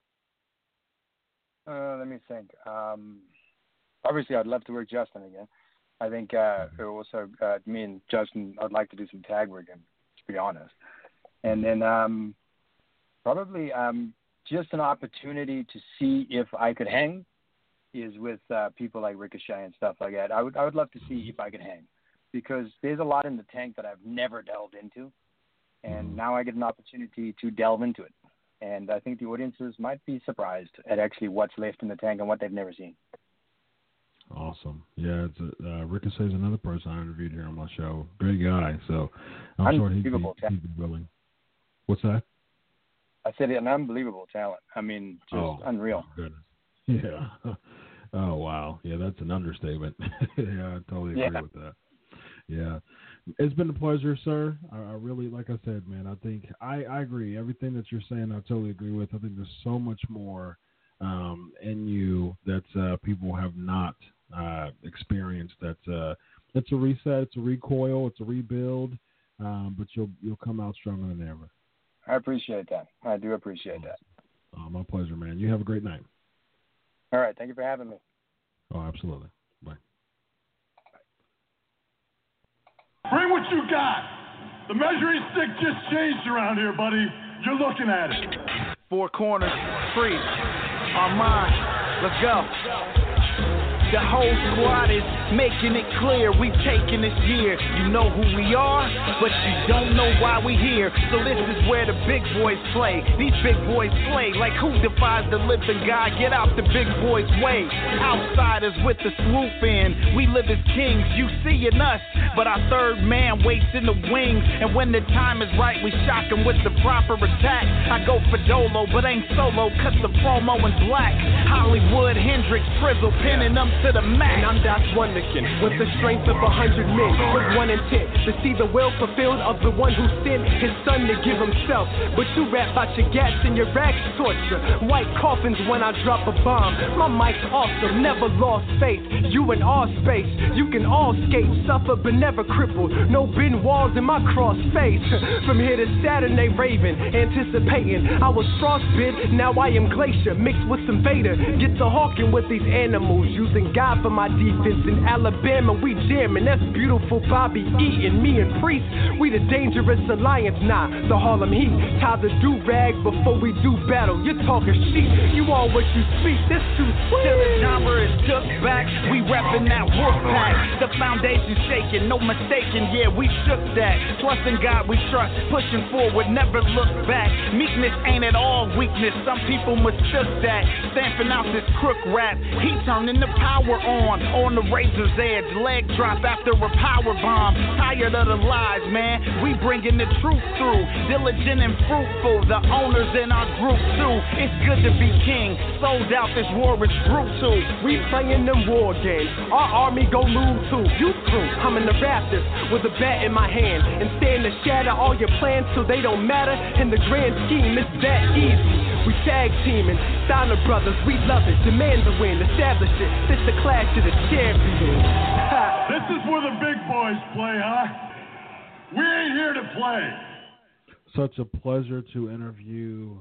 Uh, let me think. Um, obviously, I'd love to work Justin again. I think uh, also uh, me and Justin, I'd like to do some tag work, to be honest. And then um, probably um, just an opportunity to see if I could hang is with uh, people like Ricochet and stuff like that. I would I would love to see if I could hang, because there's a lot in the tank that I've never delved into, and now I get an opportunity to delve into it. And I think the audiences might be surprised at actually what's left in the tank and what they've never seen. Awesome. Yeah, it's a, uh, Ricochet's another person I interviewed here on my show. Great guy. So I'm sure he'd be, he'd be willing. What's that? I said an unbelievable talent. I mean, just oh, unreal. Oh, goodness. Yeah. Oh, wow. Yeah, that's an understatement. Yeah, I totally agree yeah. with that. Yeah. It's been a pleasure, sir. I, I really, like I said, man, I think I, I agree. Everything that you're saying, I totally agree with. I think there's so much more um, in you that uh, people have not uh, experienced. That uh, it's a reset, it's a recoil, it's a rebuild, um, but you'll you'll come out stronger than ever. I appreciate that. I do appreciate that. Oh, my pleasure, man. You have a great night. All right. Thank you for having me. Oh, absolutely. Bye. Bring what you got. The measuring stick just changed around here, buddy. You're looking at it. Four corners, free. Armand, let's go. The whole squad is making it clear we taking this year. You know who we are, but you don't know why we here. So this is where the big boys play. These big boys play like who defies the living God? Get out the big boys' way. Outsiders with the swoop in. We live as kings, you seeing us, but our third man waits in the wings. And when the time is right, we shock him with the proper attack. I go for Dolo, but ain't solo. Cut the promo in black. Hollywood, Hendrix, Frizzle, pinning them to the max. And I'm Das Wonderkin with the strength of a hundred men, with one intent to see the will fulfilled of the one who sent his son to give himself. But you rap about your gats and your rags torture. White coffins when I drop a bomb. My mic's awesome, never lost faith. You in our space, you can all skate, suffer but never crippled. No bin walls in my cross face. From here to Saturn they raving, anticipating. I was frostbit, now I am glacier, mixed with some Vader. Get to hawking with these animals, using God for my defense. In Alabama we jamming, that's beautiful Bobby Eaton. Me and Priest, we the dangerous alliance. Nah, the Harlem Heat, tie the do-rag before we do battle. You're talking shit, you all what you speak, this too sweet. Till the genre is took back, we reppin' that wolf pack. The foundation shaking, no mistaking, yeah, we shook that. Trust in God we trust, pushing forward, never look back. Meekness ain't at all weakness, some people mistook that. Stamping out this crook rap, he turning the power on, on the razor's edge. Leg drop after a power bomb. Tired of the lies, man, we bringing the truth through. Diligent and fruitful, the owners in our group too. It's good to be king, sold out, this war is brutal. We playing them war games, our army gon' lose too. You through, I'm in the Raptors with a bat in my hand, and stand to shatter all your plans so they don't matter. In the grand scheme, it's that easy. We tag teaming, Steiner brothers, we love it. Demand the win, establish it. This the clash of the champions. This is where the big boys play, huh? We ain't here to play. Such a pleasure to interview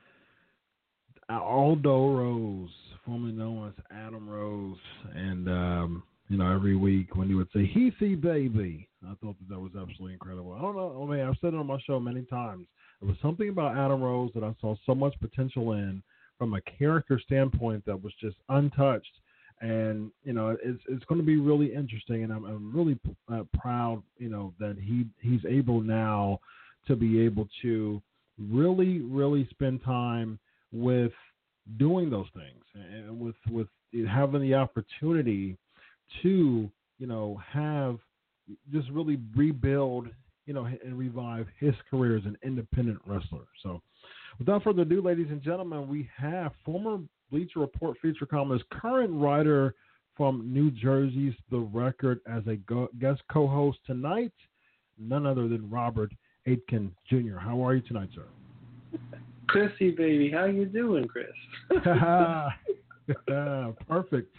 Aldo Rose, formerly known as Adam Rose. And, um, you know, every week when he would say, Heathy baby, I thought that that was absolutely incredible. I don't know, I mean, I've said it on my show many times. There was something about Adam Rose that I saw so much potential in from a character standpoint that was just untouched. And, you know, it's it's going to be really interesting. And I'm, I'm really uh, proud, you know, that he he's able now to be able to really, really spend time with doing those things and with, with having the opportunity to, you know, have just really rebuild, you know, and revive his career as an independent wrestler. So without further ado, ladies and gentlemen, we have former Bleacher Report feature columnist, current writer from New Jersey's The Record, as a go- guest co-host tonight, none other than Robert Aitken Junior How are you tonight, sir? Chrissy, baby, how you doing, Chris? Perfect.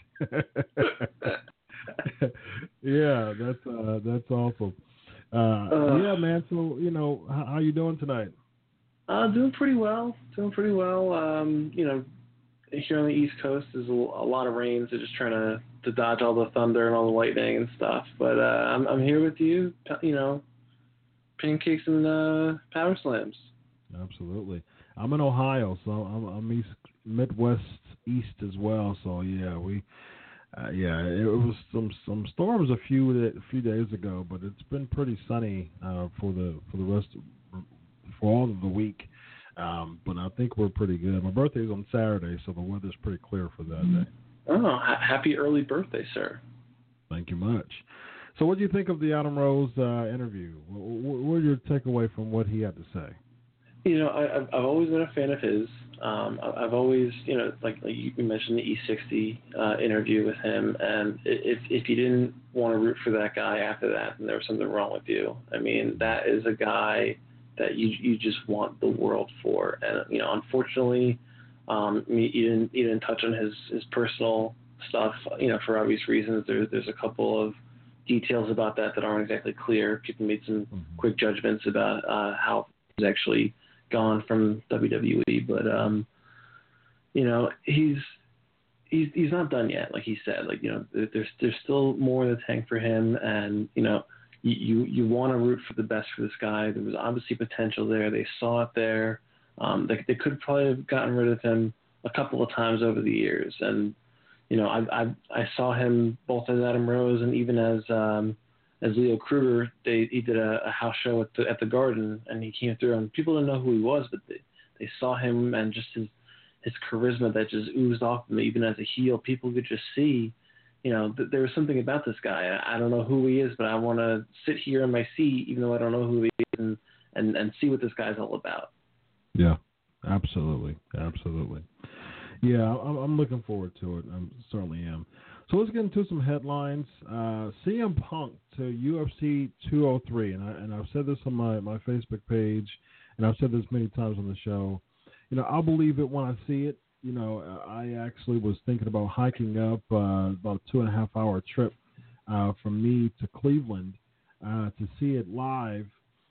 Yeah, that's uh, that's awesome. Uh, uh, yeah, man. So, you know, how, how you doing tonight? Uh, doing pretty well. Doing pretty well. Um, you know, here on the East Coast, there's a, a lot of rain, so just trying to, to dodge all the thunder and all the lightning and stuff. But uh, I'm I'm here with you. You know, pancakes and uh, power slams. Absolutely. I'm in Ohio, so I'm, I'm East Midwest east as well. So yeah, we uh, yeah it was some some storms a few a few days ago, but it's been pretty sunny uh, for the for the rest of, for all of the week. Um, but I think we're pretty good. My birthday's on Saturday, so the weather's pretty clear for that day. Oh, ha- happy early birthday, sir. Thank you much. So what do you think of the Adam Rose uh, interview? What, what are your takeaway from what he had to say? You know, I, I've I've always been a fan of his. Um, I- I've always, you know, like, like you mentioned the E sixty uh, interview with him, and if if you didn't want to root for that guy after that, then there was something wrong with you. I mean, that is a guy that you you just want the world for, and you know, unfortunately, um, you didn't you didn't touch on his, his personal stuff, you know, for obvious reasons. There's there's a couple of details about that that aren't exactly clear. People made some mm-hmm. quick judgments about uh, how he's actually gone from W W E, but um, you know, he's he's he's not done yet. Like he said, like you know, there's there's still more in the tank for him, and you know. You, you want to root for the best for this guy. There was obviously potential there. They saw it there. Um, they, they could probably have gotten rid of him a couple of times over the years. And, you know, I I, I saw him both as Adam Rose and even as um, as Leo Kruger. They he did a, a house show at the at the Garden, and he came through. And people didn't know who he was, but they, they saw him and just his his charisma that just oozed off him. Even as a heel, people could just see. You know, th- there was something about this guy. I, I don't know who he is, but I want to sit here in my seat, even though I don't know who he is, and, and, and see what this guy's all about. Yeah, absolutely. Absolutely. Yeah, I'm, I'm looking forward to it. I certainly am. So let's get into some headlines. Uh, C M Punk to U F C two oh three, and, I, and I've said this on my, my Facebook page, and I've said this many times on the show. You know, I'll believe it when I see it. You know, I actually was thinking about hiking up uh, about a two and a half hour trip uh, from me to Cleveland uh, to see it live.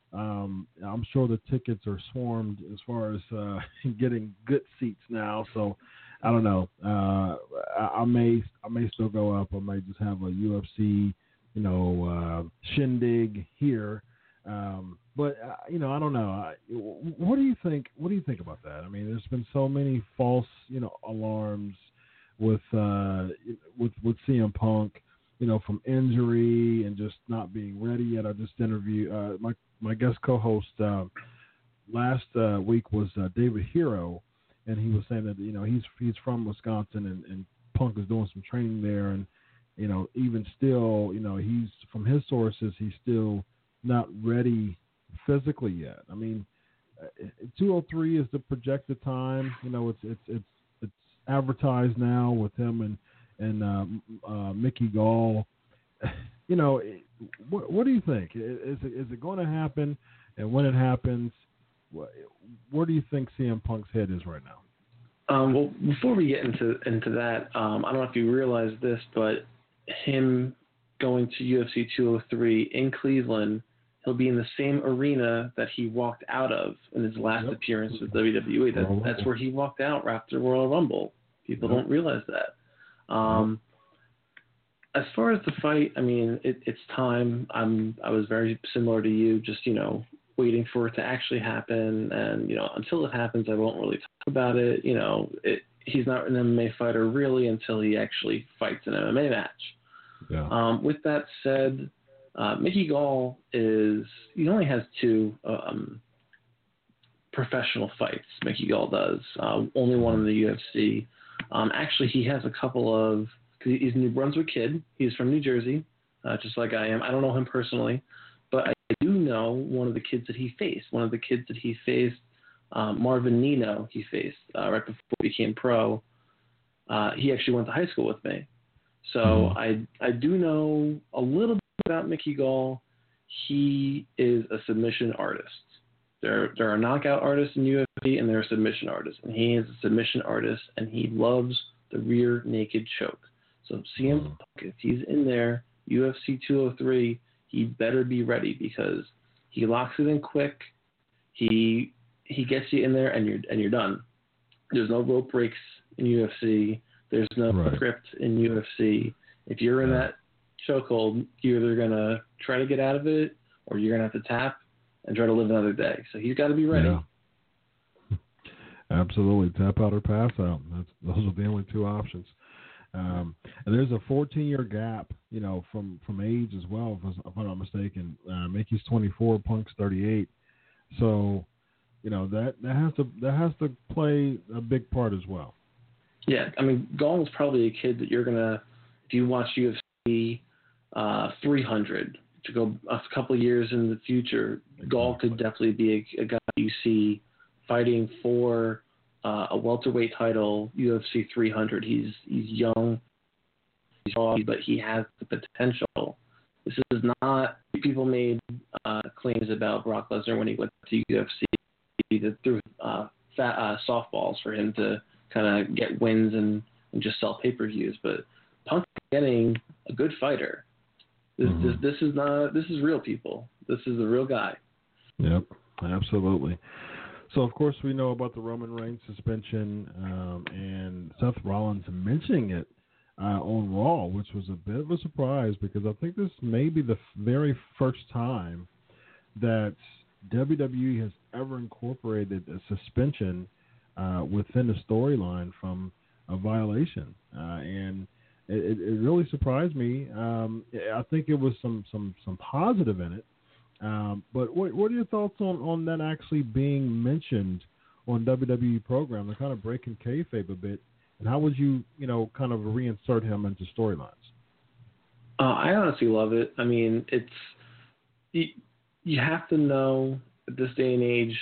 Um, I'm sure the tickets are swarmed as far as uh, getting good seats now. So I don't know. Uh, I, I may I may still go up. I may just have a U F C, you know, uh, shindig here. Um, but uh, you know, I don't know. I, what do you think? What do you think about that? I mean, there's been so many false, you know, alarms with uh, with with C M Punk, you know, from injury and just not being ready yet. I just interviewed uh, my my guest co-host uh, last uh, week was uh, David Hero, and he was saying that you know he's he's from Wisconsin and, and Punk is doing some training there, and you know even still, you know he's from his sources he's still not ready physically yet. I mean, two oh three is the projected time. You know, it's it's it's it's advertised now with him and and uh, uh, Mickey Gall. You know, what what do you think? Is it is it going to happen? And when it happens, where do you think C M Punk's head is right now? Um, well, before we get into into that, um, I don't know if you realize this, but him going to U F C two oh three in Cleveland. He'll be in the same arena that he walked out of in his last yep. appearance with W W E. That, that's where he walked out after Royal Rumble. People yep. don't realize that. Um, yep. As far as the fight, I mean, it, it's time. I'm. I was very similar to you, just you know, waiting for it to actually happen. And you know, until it happens, I won't really talk about it. You know, it, he's not an M M A fighter really until he actually fights an M M A match. Yeah. Um, with that said. Uh, Mickey Gall is, he only has two um, professional fights, Mickey Gall does. Uh, only one in the U F C. Um, actually, he has a couple of, because he's a New Brunswick kid. He's from New Jersey, uh, just like I am. I don't know him personally, but I do know one of the kids that he faced. One of the kids that he faced, um, Marvin Nino, he faced uh, right before he became pro. Uh, he actually went to high school with me. So I, I do know a little bit about Mickey Gall. He is a submission artist. There there are knockout artists in U F C and there are submission artists. And he is a submission artist and he loves the rear naked choke. So C M Punk, if he's in there, U F C two oh three, he better be ready because he locks it in quick. He he gets you in there and you're and you're done. There's no rope breaks in U F C. There's no right. script in U F C. If you're in that chokehold, you're either going to try to get out of it or you're going to have to tap and try to live another day. So he's got to be ready. Yeah. Absolutely. Tap out or pass out. That's, those are the only two options. Um, and there's a fourteen-year gap, you know, from, from age as well, if, if I'm not mistaken. Uh, Mickey's twenty-four, Punk's thirty-eight. So, you know, that, that has to that has to play a big part as well. Yeah, I mean, Gall's probably a kid that you're gonna, if you watch U F C uh, three hundred to go a couple of years in the future, exactly. Gall could definitely be a, a guy you see fighting for uh, a welterweight title, U F C three hundred. He's he's young, he's raw, but he has the potential. This is not, people made uh, claims about Brock Lesnar when he went to U F C that threw uh, fat, uh, softballs for him to kind of get wins and, and just sell pay-per-views. But Punk's getting a good fighter. This, mm-hmm. this this is not this is real, people. This is a real guy. Yep, absolutely. So, of course, we know about the Roman Reigns suspension um, and Seth Rollins mentioning it uh, on Raw, which was a bit of a surprise because I think this may be the very first time that W W E has ever incorporated a suspension uh, within a storyline from a violation. Uh, and it, it really surprised me. Um, I think it was some, some, some positive in it. Um, but what, what are your thoughts on, on that actually being mentioned on W W E program? They're kind of breaking kayfabe a bit. And how would you, you know, kind of reinsert him into storylines? Uh, I honestly love it. I mean, it's you, you have to know at this day and age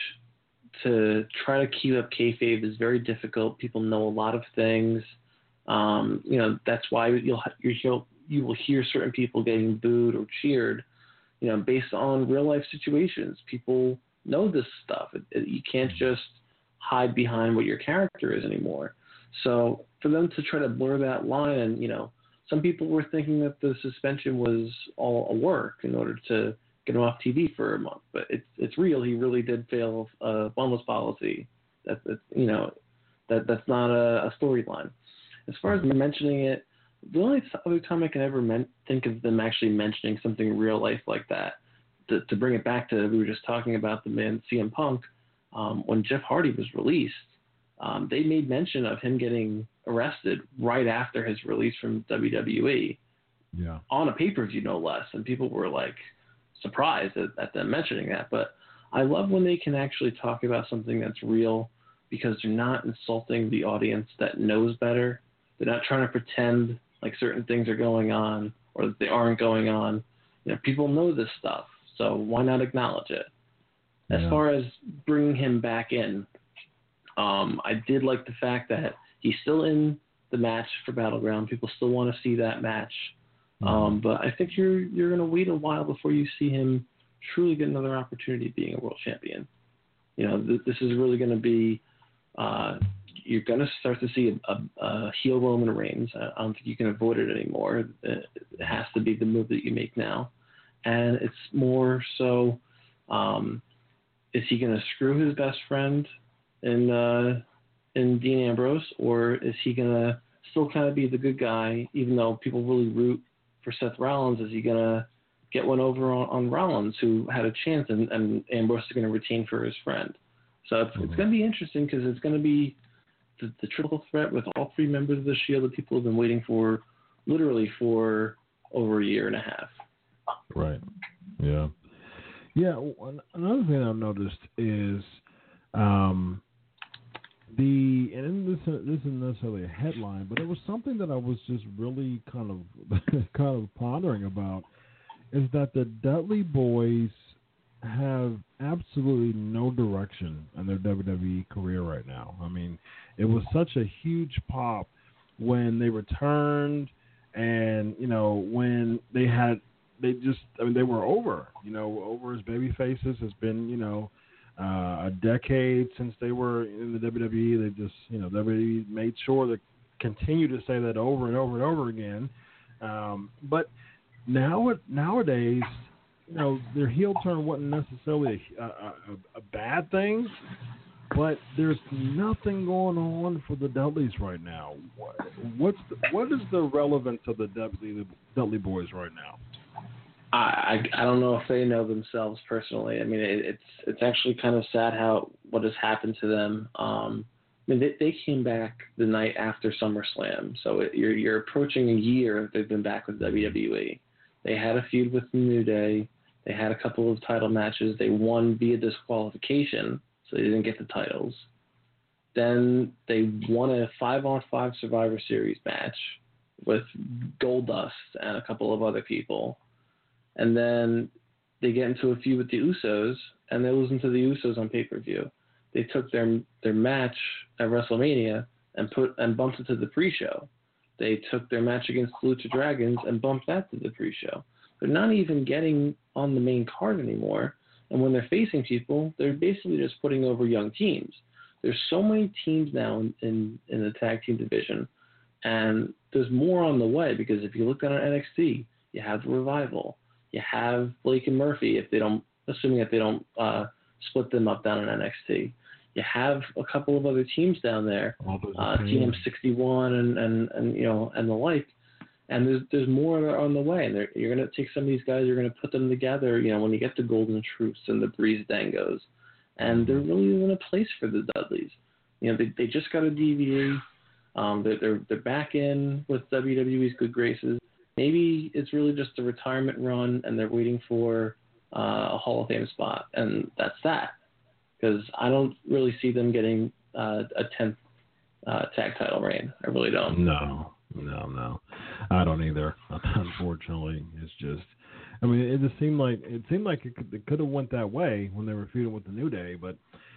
to try to keep up kayfabe is very difficult. People know a lot of things. Um, you know, that's why you'll you'll you will hear certain people getting booed or cheered. You know, based on real life situations, people know this stuff. It, it, you can't just hide behind what your character is anymore. So for them to try to blur that line, and you know, some people were thinking that the suspension was all a work in order to get him off T V for a month, but it's it's real. He really did fail a wellness policy. That, that you know, that that's not a, a storyline. As far as mentioning it, the only other time I can ever men- think of them actually mentioning something real life like that, to, to bring it back to, we were just talking about the man C M Punk, um, when Jeff Hardy was released, um, they made mention of him getting arrested right after his release from W W E, yeah, on a pay-per-view no less, and people were like surprised at, at them mentioning that. But I love when they can actually talk about something that's real because they're not insulting the audience that knows better. They're not trying to pretend like certain things are going on or that they aren't going on. You know, people know this stuff, so why not acknowledge it? As yeah. far as bringing him back in, um, I did like the fact that he's still in the match for Battleground. People still want to see that match. Mm-hmm. Um, but I think you're you're going to wait a while before you see him truly get another opportunity being a world champion. You know, th- this is really going to be uh, – you're going to start to see a, a, a heel Roman Reigns. I don't think you can avoid it anymore. It has to be the move that you make now. And it's more so, um, is he going to screw his best friend in, uh, in Dean Ambrose, or is he going to still kind of be the good guy, even though people really root for Seth Rollins? Is he going to get one over on, on Rollins, who had a chance, and, and Ambrose is going to retain for his friend? So it's, mm-hmm. it's going to be interesting because it's going to be The, the triple threat with all three members of the Shield that people have been waiting for literally for over a year and a half. Right. Yeah. Yeah. Another thing I've noticed is um, the, and this, this isn't necessarily a headline, but it was something that I was just really kind of, kind of pondering about, is that the Dudley Boys have absolutely no direction in their W W E career right now. I mean, it was such a huge pop when they returned, and you know when they had they just I mean they were over. You know, over as baby faces. It's been you know uh, a decade since they were in the W W E. They just you know W W E made sure to continue to say that over and over and over again. Um, but now nowadays. You know, their heel turn wasn't necessarily a, a, a bad thing, but there's nothing going on for the Dudleys right now. What, what's the, what is the relevance of the Dudley, Dudley Boys right now? I, I I don't know if they know themselves personally. I mean, it, it's it's actually kind of sad how what has happened to them. Um, mean, they, they came back the night after SummerSlam, so it, you're you're approaching a year that they've been back with W W E. They had a feud with the New Day. They had a couple of title matches. They won via disqualification, so they didn't get the titles. Then they won a five-on-five Survivor Series match with Goldust and a couple of other people. And then they get into a feud with the Usos, and they lose to the Usos on pay-per-view. They took their their match at WrestleMania and put and bumped it to the pre-show. They took their match against Lucha Dragons and bumped that to the pre-show. They're not even getting on the main card anymore. And when they're facing people, they're basically just putting over young teams. There's so many teams now in, in, in the tag team division, and there's more on the way, because if you look at N X T, you have the Revival. You have Blake and Murphy, if they don't, assuming that they don't uh, split them up down in N X T. You have a couple of other teams down there, uh, T M sixty-one and, and, and you know and the like, and there's there's more on the way. And you're going to take some of these guys, you're going to put them together. You know, when you get the Golden Truths and the Breeze Dangos, and there really isn't a place for the Dudleys. You know, they they just got a D V D. Um, they're they're they're back in with W W E's good graces. Maybe it's really just a retirement run, and they're waiting for uh, a Hall of Fame spot, and that's that. Because I don't really see them getting uh, a tenth uh, tag title reign. I really don't. No, no, no. I don't either. Unfortunately, it's just. I mean, it just seemed like it seemed like it could, it could have went that way when they were feuding with the New Day, but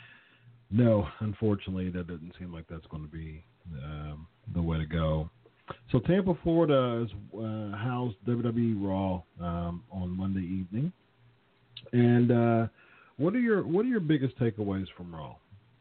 no, unfortunately, that doesn't seem like that's going to be um, the way to go. So Tampa, Florida, is uh, housed W W E Raw um, on Monday evening, and. Uh, What are your What are your biggest takeaways from Raw?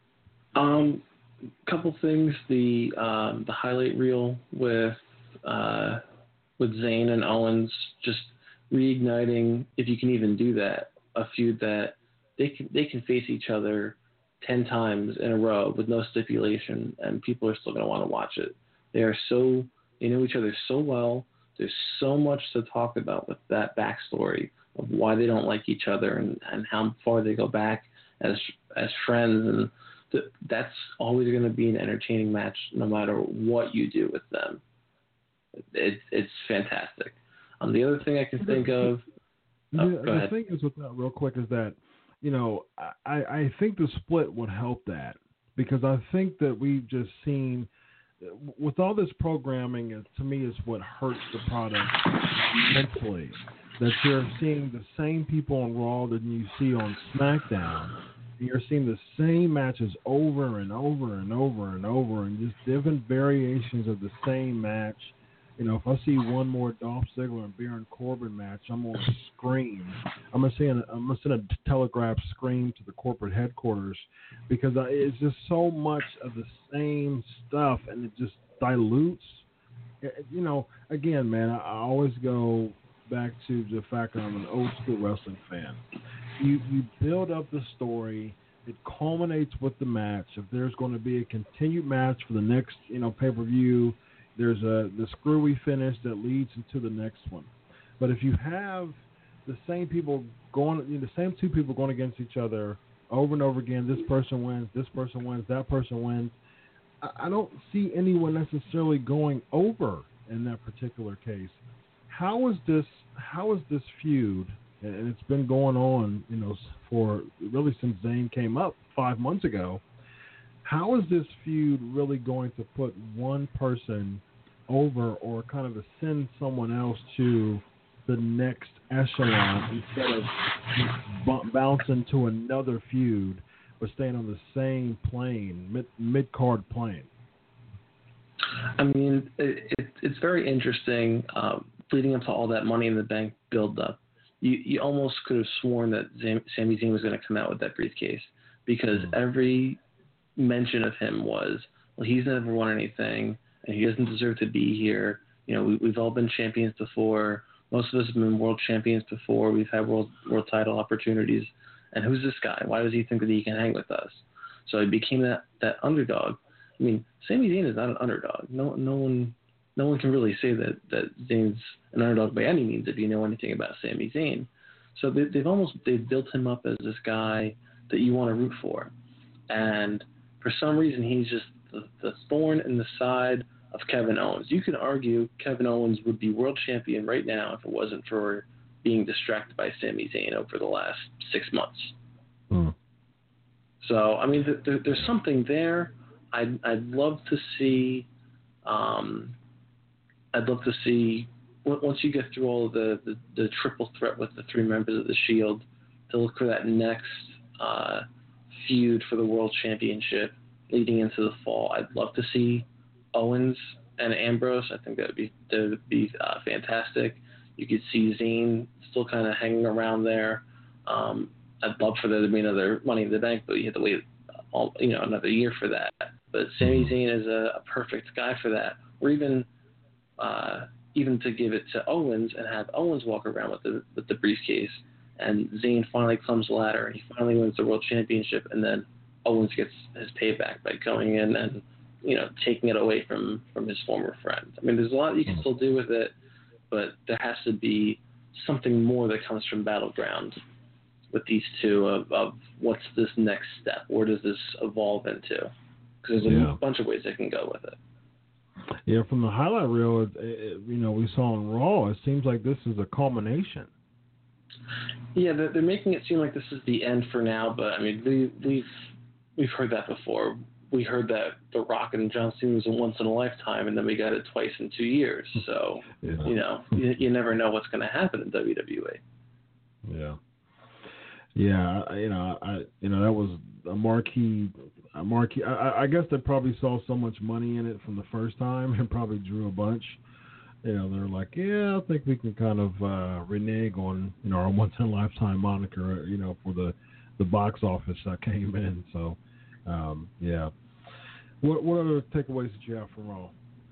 Um, couple things. The um, the highlight reel with uh, with Zayn and Owens, just reigniting, if you can even do that, a feud that they can they can face each other ten times in a row with no stipulation, and people are still going to want to watch it. They are so they know each other so well. There's so much to talk about with that backstory of why they don't like each other, and, and how far they go back as as friends, and th- that's always going to be an entertaining match no matter what you do with them. It, it's fantastic. Um, the other thing I can think of... Oh, the, the thing is with that real quick is that, you know, I, I think the split would help that, because I think that we've just seen... With all this programming, it, to me, is what hurts the product mentally. That you're seeing the same people on Raw that you see on SmackDown. And you're seeing the same matches over and over and over and over, and just different variations of the same match. You know, if I see one more Dolph Ziggler and Baron Corbin match, I'm going to scream. I'm going to send a, I'm going to send a telegraph scream to the corporate headquarters, because I, it's just so much of the same stuff, and it just dilutes. You know, again, man, I, I always go back to the fact that I'm an old school wrestling fan. You you build up the story, it culminates with the match. If there's going to be a continued match for the next, you know, pay per view, there's a the screwy finish that leads into the next one. But if you have the same people going, you know, the same two people going against each other over and over again, this person wins, this person wins, that person wins, I, I don't see anyone necessarily going over in that particular case. How is this? How is this feud? And it's been going on, you know, for really since Zayn came up five months ago. How is this feud really going to put one person over, or kind of ascend someone else to the next echelon, instead of b- bouncing to another feud, but staying on the same plane, mid mid card plane? I mean, it, it, it's very interesting. Um, leading up to all that Money in the Bank build-up, you, you almost could have sworn that Zam, Sami Zayn was going to come out with that briefcase, because mm-hmm. every mention of him was, well, he's never won anything, and he doesn't deserve to be here. You know, we, we've all been champions before. Most of us have been world champions before. We've had world world title opportunities. And who's this guy? Why does he think that he can hang with us? So he became that, that underdog. I mean, Sami Zayn is not an underdog. No, no one... No one can really say that, that Zayn's an underdog by any means if you know anything about Sami Zayn. So they, they've almost they've built him up as this guy that you want to root for. And for some reason, he's just the, the thorn in the side of Kevin Owens. You could argue Kevin Owens would be world champion right now if it wasn't for being distracted by Sami Zayn over the last six months. Hmm. So, I mean, th- th- there's something there. I'd, I'd love to see, um, I'd love to see, once you get through all of the, the, the triple threat with the three members of the Shield, to look for that next uh, feud for the World Championship leading into the fall. I'd love to see Owens and Ambrose. I think that would be that would be uh, fantastic. You could see Zayn still kind of hanging around there. Um, I'd love for there to be another Money in the Bank, but you have to wait, all, you know, another year for that. But Sami Zayn is a, a perfect guy for that. Or even, uh, even to give it to Owens and have Owens walk around with the with the briefcase, and Zayn finally climbs the ladder and he finally wins the World Championship, and then Owens gets his payback by going in and, you know, taking it away from, from his former friend. I mean, there's a lot you can still do with it, but there has to be something more that comes from Battleground with these two of, of what's this next step? Where does this evolve into? Because there's a Yeah. bunch of ways they can go with it. Yeah, from the highlight reel, it, it, you know, we saw on Raw, it seems like this is a culmination. Yeah, they're, they're making it seem like this is the end for now, but I mean, we, we've we've heard that before. We heard that The Rock and John Cena was a once in a lifetime, and then we got it twice in two years. So, Yeah. you know, you, you never know what's going to happen in W W E. Yeah. Yeah, I- you know, I you know that was a marquee, a marquee. I, I guess they probably saw so much money in it from the first time and probably drew a bunch. You know, they're like, yeah, I think we can kind of uh, renege on, you know, our once in a lifetime moniker, you know, for the, the box office that came in. So, um, yeah. What what other takeaways did you have from Raw?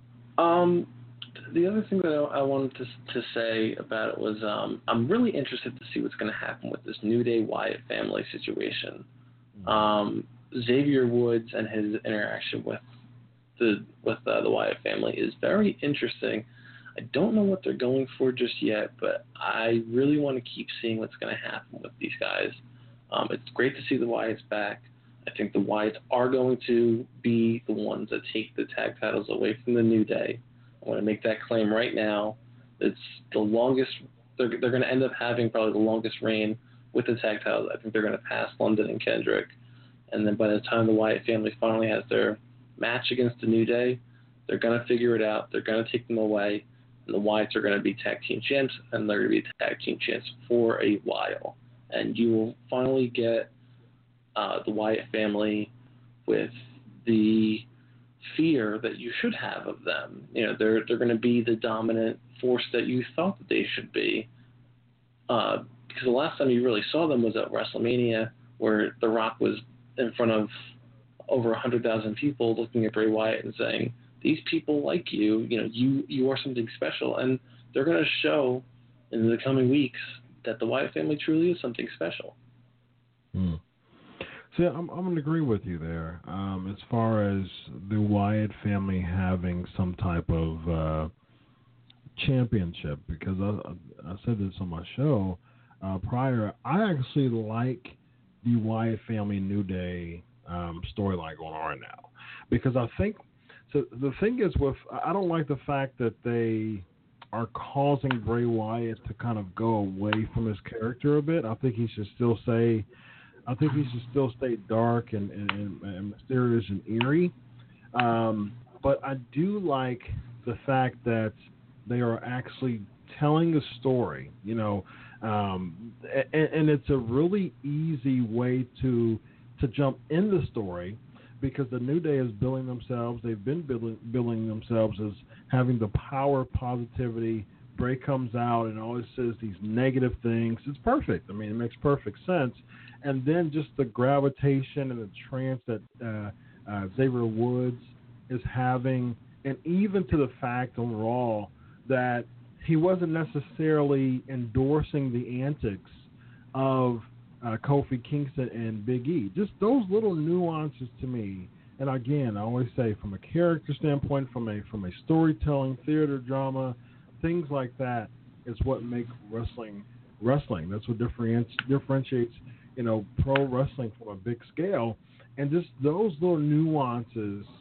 Um, the other thing that I, I wanted to to say about it was um, I'm really interested to see what's going to happen with this New Day Wyatt family situation. Um, Xavier Woods and his interaction with the with uh, the Wyatt family is very interesting. I don't know what they're going for just yet, but I really want to keep seeing what's going to happen with these guys. Um, it's great to see the Wyatts back. I think the Wyatts are going to be the ones that take the tag titles away from the New Day. I want to make that claim right now. It's the longest. They're, they're going to end up having probably the longest reign with the tag titles. I think they're going to pass London and Kendrick. And then by the time the Wyatt family finally has their match against the New Day, they're going to figure it out. They're going to take them away. And the Wyatts are going to be tag team champs, and they're going to be tag team champs for a while. And you will finally get uh, the Wyatt family with the fear that you should have of them. You know, they're they're going to be the dominant force that you thought that they should be. Uh, because the last time you really saw them was at WrestleMania, where The Rock was in front of over one hundred thousand people looking at Bray Wyatt and saying, these people like you, you know, you, you are something special. And they're going to show in the coming weeks that the Wyatt family truly is something special. Hmm. See, I'm, I'm going to agree with you there. Um, as far as the Wyatt family having some type of uh, championship, because I, I said this on my show uh, prior, I actually like the Wyatt family New Day um, storyline going on right now. Because I think, so the thing is with, I don't like the fact that they are causing Bray Wyatt to kind of go away from his character a bit. I think he should still say, I think he should still stay dark and, and, and mysterious and eerie. Um, but I do like the fact that they are actually telling a story, you know, um, and, and it's a really easy way to to jump in the story because the New Day is billing themselves. They've been billing, billing themselves as having the power, positivity. Bray comes out and always says these negative things. It's perfect. I mean, it makes perfect sense. And then just the gravitation and the trance that uh, uh, Xavier Woods is having, and even to the fact on Raw that he wasn't necessarily endorsing the antics of uh, Kofi Kingston and Big E. Just those little nuances to me. And again, I always say from a character standpoint, from a from a storytelling, theater, drama, things like that is what make wrestling wrestling. That's what differenti- differentiates, you know, pro wrestling from a big scale. And just those little nuances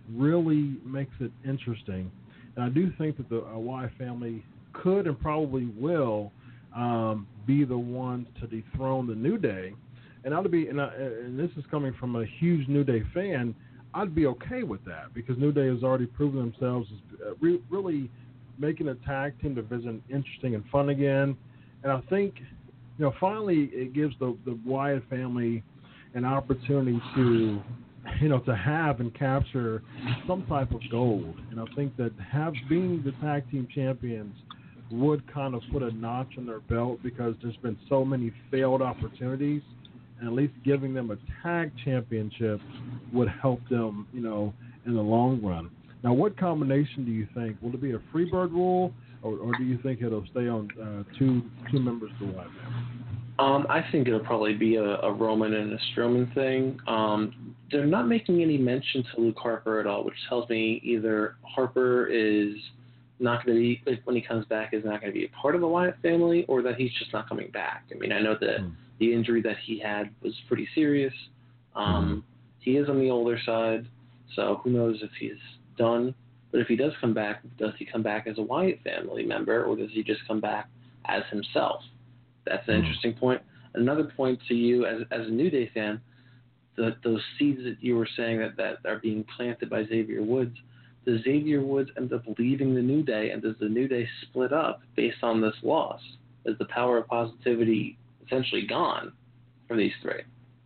really makes it interesting. And I do think that the uh, Wyatt family could and probably will um, be the ones to dethrone the New Day. And I'd be, and, I, and this is coming from a huge New Day fan, I'd be okay with that because New Day has already proven themselves as uh, re- really making a tag team division interesting and fun again. And I think, you know, finally it gives the, the Wyatt family an opportunity to, you know, to have and capture some type of gold. And I think that have being the tag team champions would kind of put a notch on their belt because there's been so many failed opportunities, and at least giving them a tag championship would help them, you know, in the long run. Now, what combination do you think? Will it be a Freebird rule, or, or do you think it'll stay on uh, two two members of the Wyatt family? Um, I think it'll probably be a, a Roman and a Strowman thing. Um, they're not making any mention to Luke Harper at all, which tells me either Harper is not going to be, like, when he comes back, is not going to be a part of the Wyatt family, or that he's just not coming back. I mean, I know that mm. the injury that he had was pretty serious. Um, mm. He is on the older side, so who knows if he's done. But if he does come back, does he come back as a Wyatt family member, or does he just come back as himself? That's an mm. interesting point. Another point to you as as a New Day fan, the, those seeds that you were saying that, that are being planted by Xavier Woods, does Xavier Woods end up leaving the New Day, and does the New Day split up based on this loss? Is the power of positivity essentially gone for these three?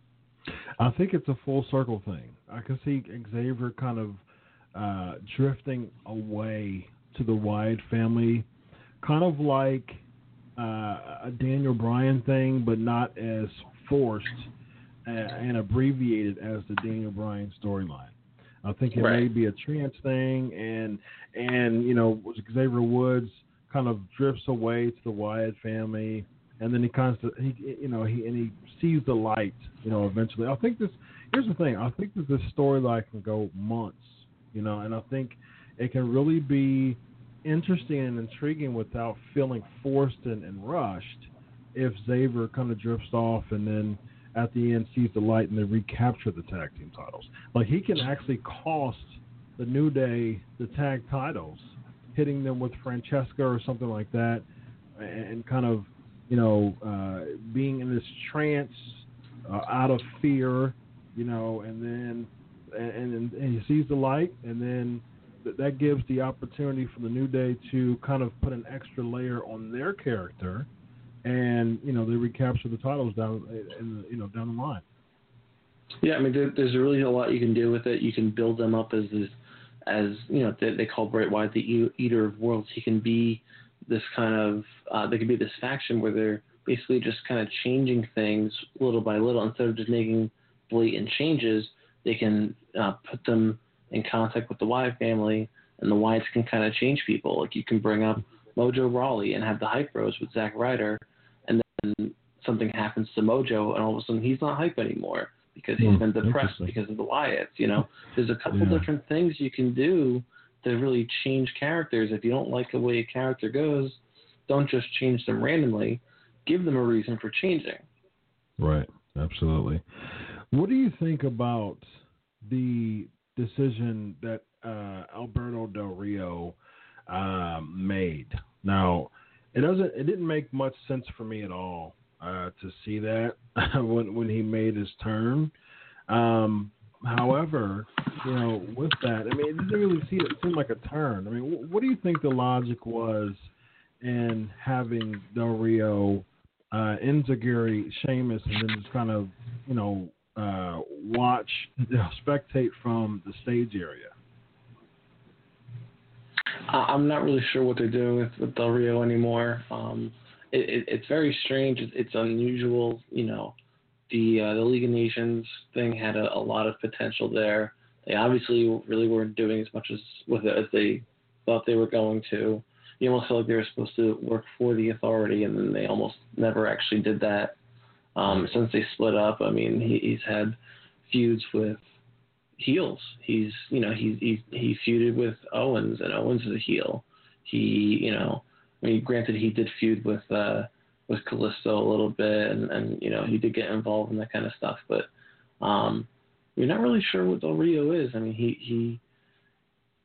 I think it's a full circle thing. I can see Xavier kind of uh, drifting away to the Wyatt family, kind of like uh, a Daniel Bryan thing, but not as forced and abbreviated as the Daniel Bryan storyline. I think it right. may be a trance thing, and and you know Xavier Woods kind of drifts away to the Wyatt family, and then he kind of he you know he and he sees the light, you know, eventually. I think this here's the thing. I think that this storyline can go months, you know, and I think it can really be interesting and intriguing without feeling forced and, and rushed. If Xavier kind of drifts off and then at the end sees the light and they recapture the tag team titles. Like, he can actually cost the New Day the tag titles, hitting them with Francesca or something like that, and kind of, you know, uh, being in this trance uh, out of fear, you know, and then and, and he sees the light, and then th- that gives the opportunity for the New Day to kind of put an extra layer on their character. And, you know, they recapture the titles down, in, you know, down the line. Yeah, I mean, there, there's really a lot you can do with it. You can build them up as, this, as you know, they, they call Bray Wyatt the Eater of Worlds. He can be this kind of, uh, they can be this faction where they're basically just kind of changing things little by little. Instead of just making blatant changes, they can uh, put them in contact with the Wyatt family, and the Wyatts can kind of change people. Like, you can bring up Mojo Rawley and have the hype bros with Zack Ryder, and then something happens to Mojo, and all of a sudden he's not hype anymore because he's mm, been depressed because of the Wyatts. You know, there's a couple yeah. different things you can do to really change characters. If you don't like the way a character goes, don't just change them randomly. Give them a reason for changing. Right, absolutely. What do you think about the decision that uh, Alberto Del Rio um, made? Now, it doesn't. It didn't make much sense for me at all uh, to see that when when he made his turn. Um, however, you know, with that, I mean, it didn't really see it seem like a turn. I mean, what do you think the logic was in having Del Rio, uh, Enziguri, Sheamus, and then just kind of, you know, uh, watch, you know, spectate from the stage area? I'm not really sure what they're doing with, with Del Rio anymore. Um, it, it, it's very strange. It, it's unusual. You know, the uh, the League of Nations thing had a, a lot of potential there. They obviously really weren't doing as much as with it as they thought they were going to. You almost felt like they were supposed to work for the Authority, and then they almost never actually did that. Um, since they split up, I mean, he, he's had feuds with heels. He's, you know, he he he feuded with Owens, and Owens is a heel. He, you know, I mean, granted, he did feud with uh, with Kalisto a little bit, and, and you know, he did get involved in that kind of stuff. But um, we're not really sure what Del Rio is. I mean, he he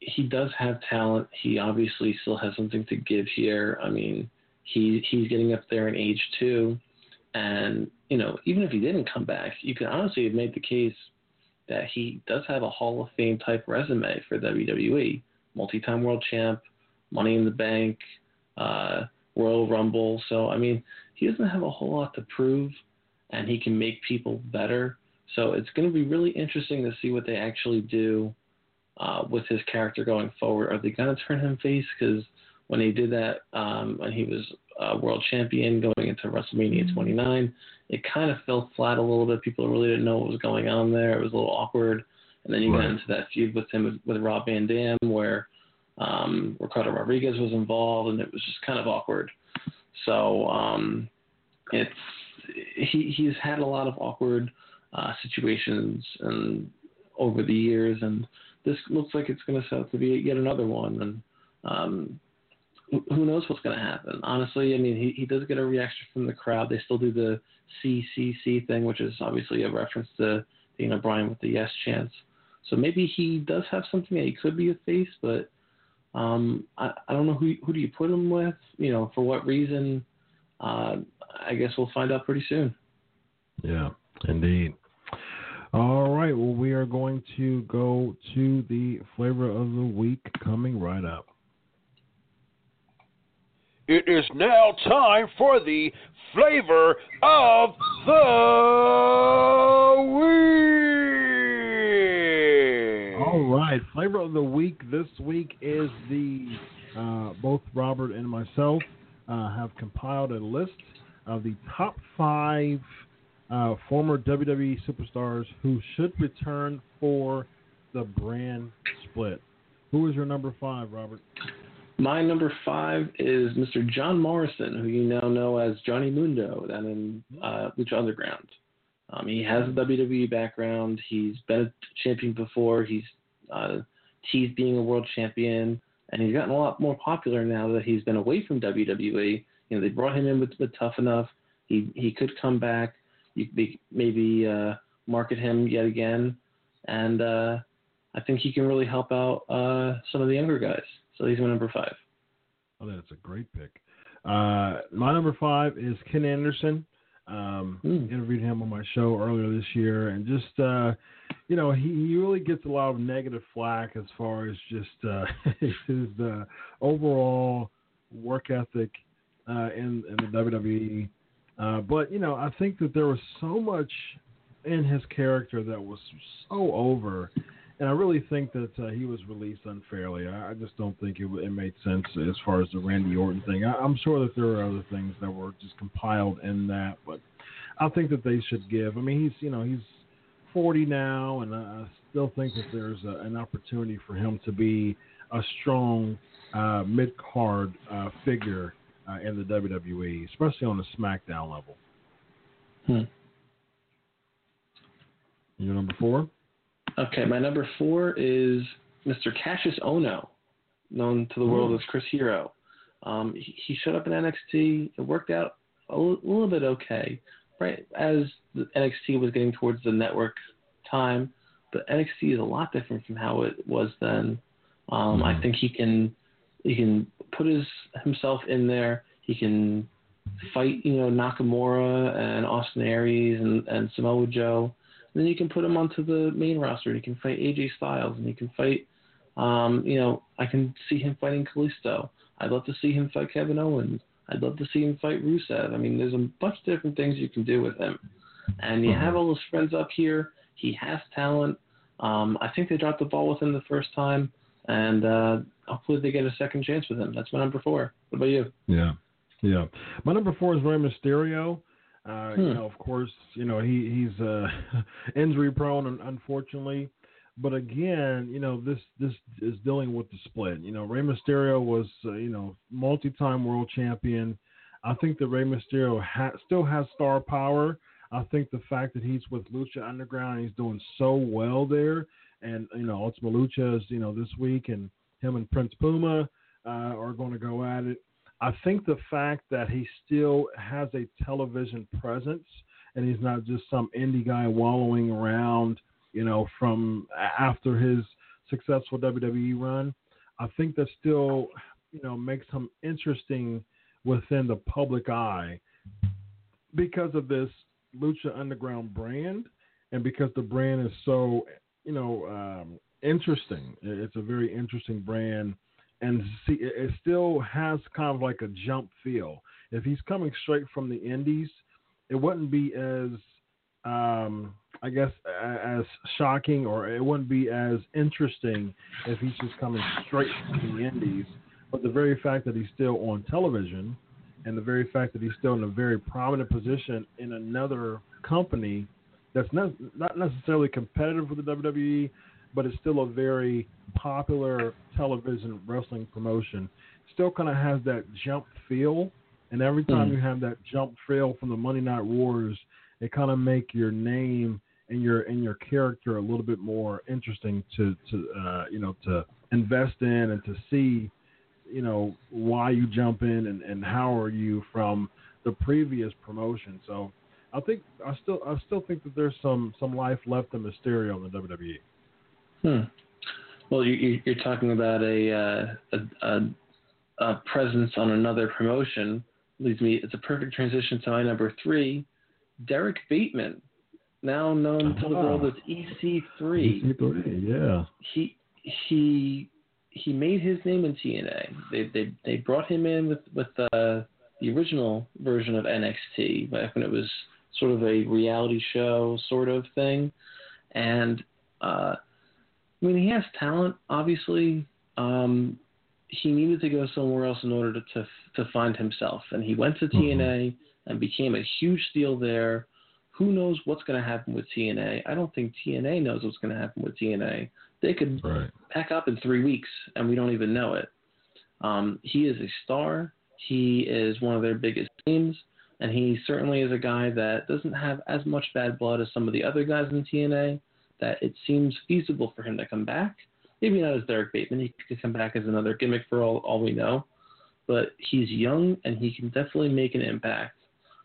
he does have talent. He obviously still has something to give here. I mean, he he's getting up there in age too. And, you know, even if he didn't come back, you can honestly have made the case that he does have a Hall of Fame type resume for W W E. Multi-time world champ, Money in the Bank, uh, Royal Rumble. So, I mean, he doesn't have a whole lot to prove, and he can make people better. So it's going to be really interesting to see what they actually do uh, with his character going forward. Are they going to turn him face? Because when they did that, um, when he was uh, world champion going into WrestleMania twenty-nine, it kind of fell flat a little bit. People really didn't know what was going on there. It was a little awkward. And then you right. got into that feud with him with, with Rob Van Dam where um, Ricardo Rodriguez was involved, and it was just kind of awkward. So um, it's he he's had a lot of awkward uh, situations and over the years, and this looks like it's going to set up to be yet another one. And um, who knows what's going to happen? Honestly, I mean, he, he does get a reaction from the crowd. They still do the C C C thing, which is obviously a reference to Daniel Bryan with the yes chants. So maybe he does have something that he could be a face, but um, I, I don't know who who do you put him with, you know, for what reason. Uh, I guess we'll find out pretty soon. Yeah, indeed. All right, well, we are going to go to the flavor of the week coming right up. It is now time for the flavor of the week. All right, flavor of the week this week is the, uh, both Robert and myself uh, have compiled a list of the top five uh, former W W E superstars who should return for the brand split. Who is your number five, Robert? My number five is Mister John Morrison, who you now know as Johnny Mundo down in uh, Lucha Underground. Um, he has a W W E background. He's been a champion before. He's uh, teased being a world champion, and he's gotten a lot more popular now that he's been away from W W E. You know, they brought him in with, with Tough Enough. He he could come back. You could be, maybe uh, market him yet again, and uh, I think he can really help out uh, some of the younger guys. So he's my number five. Oh, that's a great pick. Uh, my number five is Ken Anderson. Um, mm. Interviewed him on my show earlier this year, and just uh, you know, he, he really gets a lot of negative flack as far as just uh, his uh, overall work ethic uh, in, in the W W E. Uh, but you know, I think that there was so much in his character that was so over. And I really think that uh, he was released unfairly. I, I just don't think it, it made sense as far as the Randy Orton thing. I, I'm sure that there are other things that were just compiled in that, but I think that they should give. I mean, he's you know he's forty now, and I still think that there's a, an opportunity for him to be a strong uh, mid-card uh, figure uh, in the W W E, especially on the SmackDown level. Hmm. Your number four? Okay, my number four is Mister Cassius Ohno, known to the world Ooh. as Chris Hero. Um, he, he showed up in N X T. It worked out a l- little bit okay, right as the N X T was getting towards the network time. But N X T is a lot different from how it was then. Um, mm-hmm. I think he can he can put his himself in there. He can fight, you know, Nakamura and Austin Aries and, and Samoa Joe. Then you can put him onto the main roster. He can fight A J Styles, and he can fight, um, you know, I can see him fighting Kalisto. I'd love to see him fight Kevin Owens. I'd love to see him fight Rusev. I mean, there's a bunch of different things you can do with him. And you mm-hmm. have all those friends up here. He has talent. Um, I think they dropped the ball with him the first time, and uh, hopefully they get a second chance with him. That's my number four. What about you? Yeah, yeah. My number four is Rey Mysterio. Uh, hmm. You know, of course, you know he he's uh, injury prone, unfortunately. But again, you know this this is dealing with the split. You know, Rey Mysterio was uh, you know multi-time world champion. I think that Rey Mysterio ha- still has star power. I think the fact that he's with Lucha Underground and he's doing so well there, and you know Ultima Lucha is you know this week, and him and Prince Puma uh, are going to go at it. I think the fact that he still has a television presence and he's not just some indie guy wallowing around, you know, from after his successful W W E run, I think that still, you know, makes him interesting within the public eye because of this Lucha Underground brand and because the brand is so, you know, um, interesting. It's a very interesting brand, and see, it still has kind of like a jump feel. If he's coming straight from the indies, it wouldn't be as, um, I guess, as shocking, or it wouldn't be as interesting if he's just coming straight from the indies. But the very fact that he's still on television, and the very fact that he's still in a very prominent position in another company that's not, not necessarily competitive with the W W E, but it's still a very popular television wrestling promotion, still kind of has that jump feel. And every time mm. you have that jump feel from the Monday Night Wars, it kind of make your name and your and your character a little bit more interesting to to uh, you know to invest in and to see, you know, why you jump in and, and how are you from the previous promotion. So I think I still I still think that there's some some life left in Mysterio in the W W E. Hmm. Well, you, you're talking about a, uh, a, a a presence on another promotion. Leads me. It's a perfect transition to my number three, Derek Bateman, now known to the world as E C three. E C three, yeah. He he he made his name in T N A. They they they brought him in with with uh, the original version of N X T back when it was sort of a reality show sort of thing, and uh, I mean he has talent, obviously. Um, he needed to go somewhere else in order to, to to find himself, and he went to T N A mm-hmm. and became a huge deal there. Who knows what's going to happen with T N A? I don't think T N A knows what's going to happen with T N A. They could right. pack up in three weeks, and we don't even know it. Um, he is a star. He is one of their biggest names, and he certainly is a guy that doesn't have as much bad blood as some of the other guys in T N A, that it seems feasible for him to come back. Maybe not as Derek Bateman. He could come back as another gimmick for all, all we know. But he's young, and he can definitely make an impact,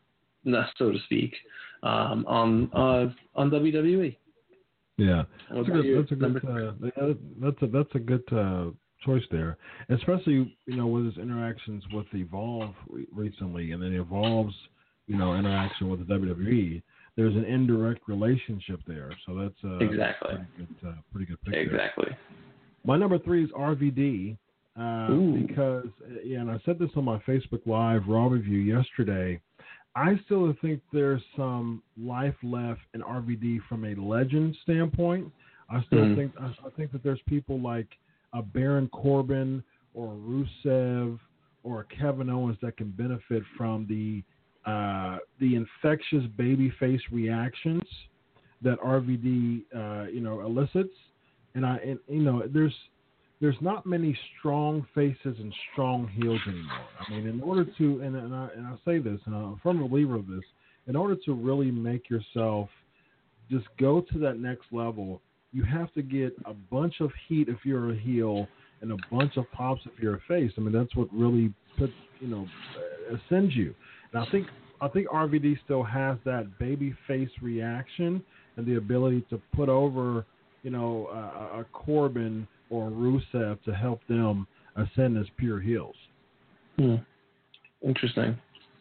so to speak, um, on uh, on W W E. Yeah, that's a good. That's a good. Uh, that's a that's a good uh, choice there, especially you know with his interactions with Evolve re- recently, and then Evolve's you know interaction with the W W E. There's an indirect relationship there, so that's uh, exactly pretty good. Uh, pretty good picture. Exactly. My number three is R V D uh, because yeah, and I said this on my Facebook Live Raw review yesterday. I still think there's some life left in R V D from a legend standpoint. I still mm-hmm. think I, I think that there's people like a Baron Corbin or Rusev or Kevin Owens that can benefit from the uh, the infectious babyface reactions that R V D uh, you know elicits. And I and you know there's there's not many strong faces and strong heels anymore. I mean, in order to, and, and, I, and I say this, and I'm a firm believer of this, in order to really make yourself just go to that next level, you have to get a bunch of heat if you're a heel and a bunch of pops if you're a face. I mean, that's what really puts, you know, ascends you. And I think I think R V D still has that baby face reaction and the ability to put over, you know, a, a Corbin or Rusev to help them ascend as pure heels. Hmm. Interesting.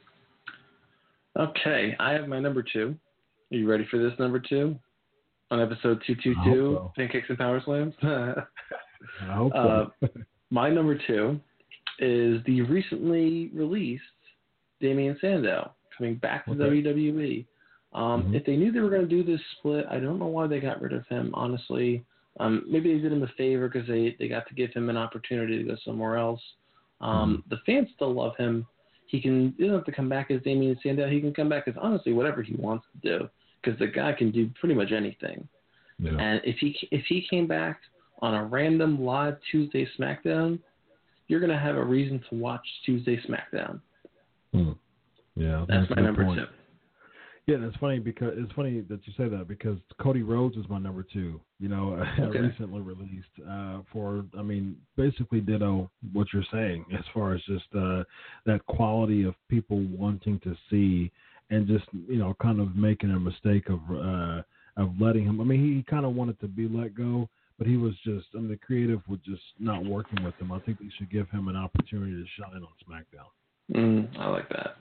Okay, I have my number two. Are you ready for this number two? On episode two twenty-two, so. Pancakes and Power Slams? I hope so. uh, my number two is the recently released Damien Sandow coming back to okay. W W E. Um, mm-hmm. If they knew they were going to do this split, I don't know why they got rid of him, honestly. Um, maybe they did him a favor because they, they got to give him an opportunity to go somewhere else. Um, mm-hmm. The fans still love him. He can he doesn't have to come back as Damien Sandow. He can come back as honestly whatever he wants to do because the guy can do pretty much anything. Yeah. And if he if he came back on a random live Tuesday SmackDown, you're going to have a reason to watch Tuesday SmackDown. Hmm. Yeah, that's, that's my number point. two. Yeah, it's funny because it's funny that you say that because Cody Rhodes is my number two. You know, okay. recently released uh, for I mean, basically ditto what you're saying as far as just uh, that quality of people wanting to see and just you know kind of making a mistake of uh, of letting him. I mean, he, he kind of wanted to be let go, but he was just, I mean, the creative was just not working with him. I think they should give him an opportunity to shine on SmackDown. Mm, I like that.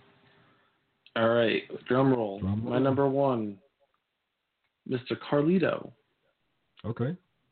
All right, drum roll. Drum roll. My number one, Mister Carlito. Okay.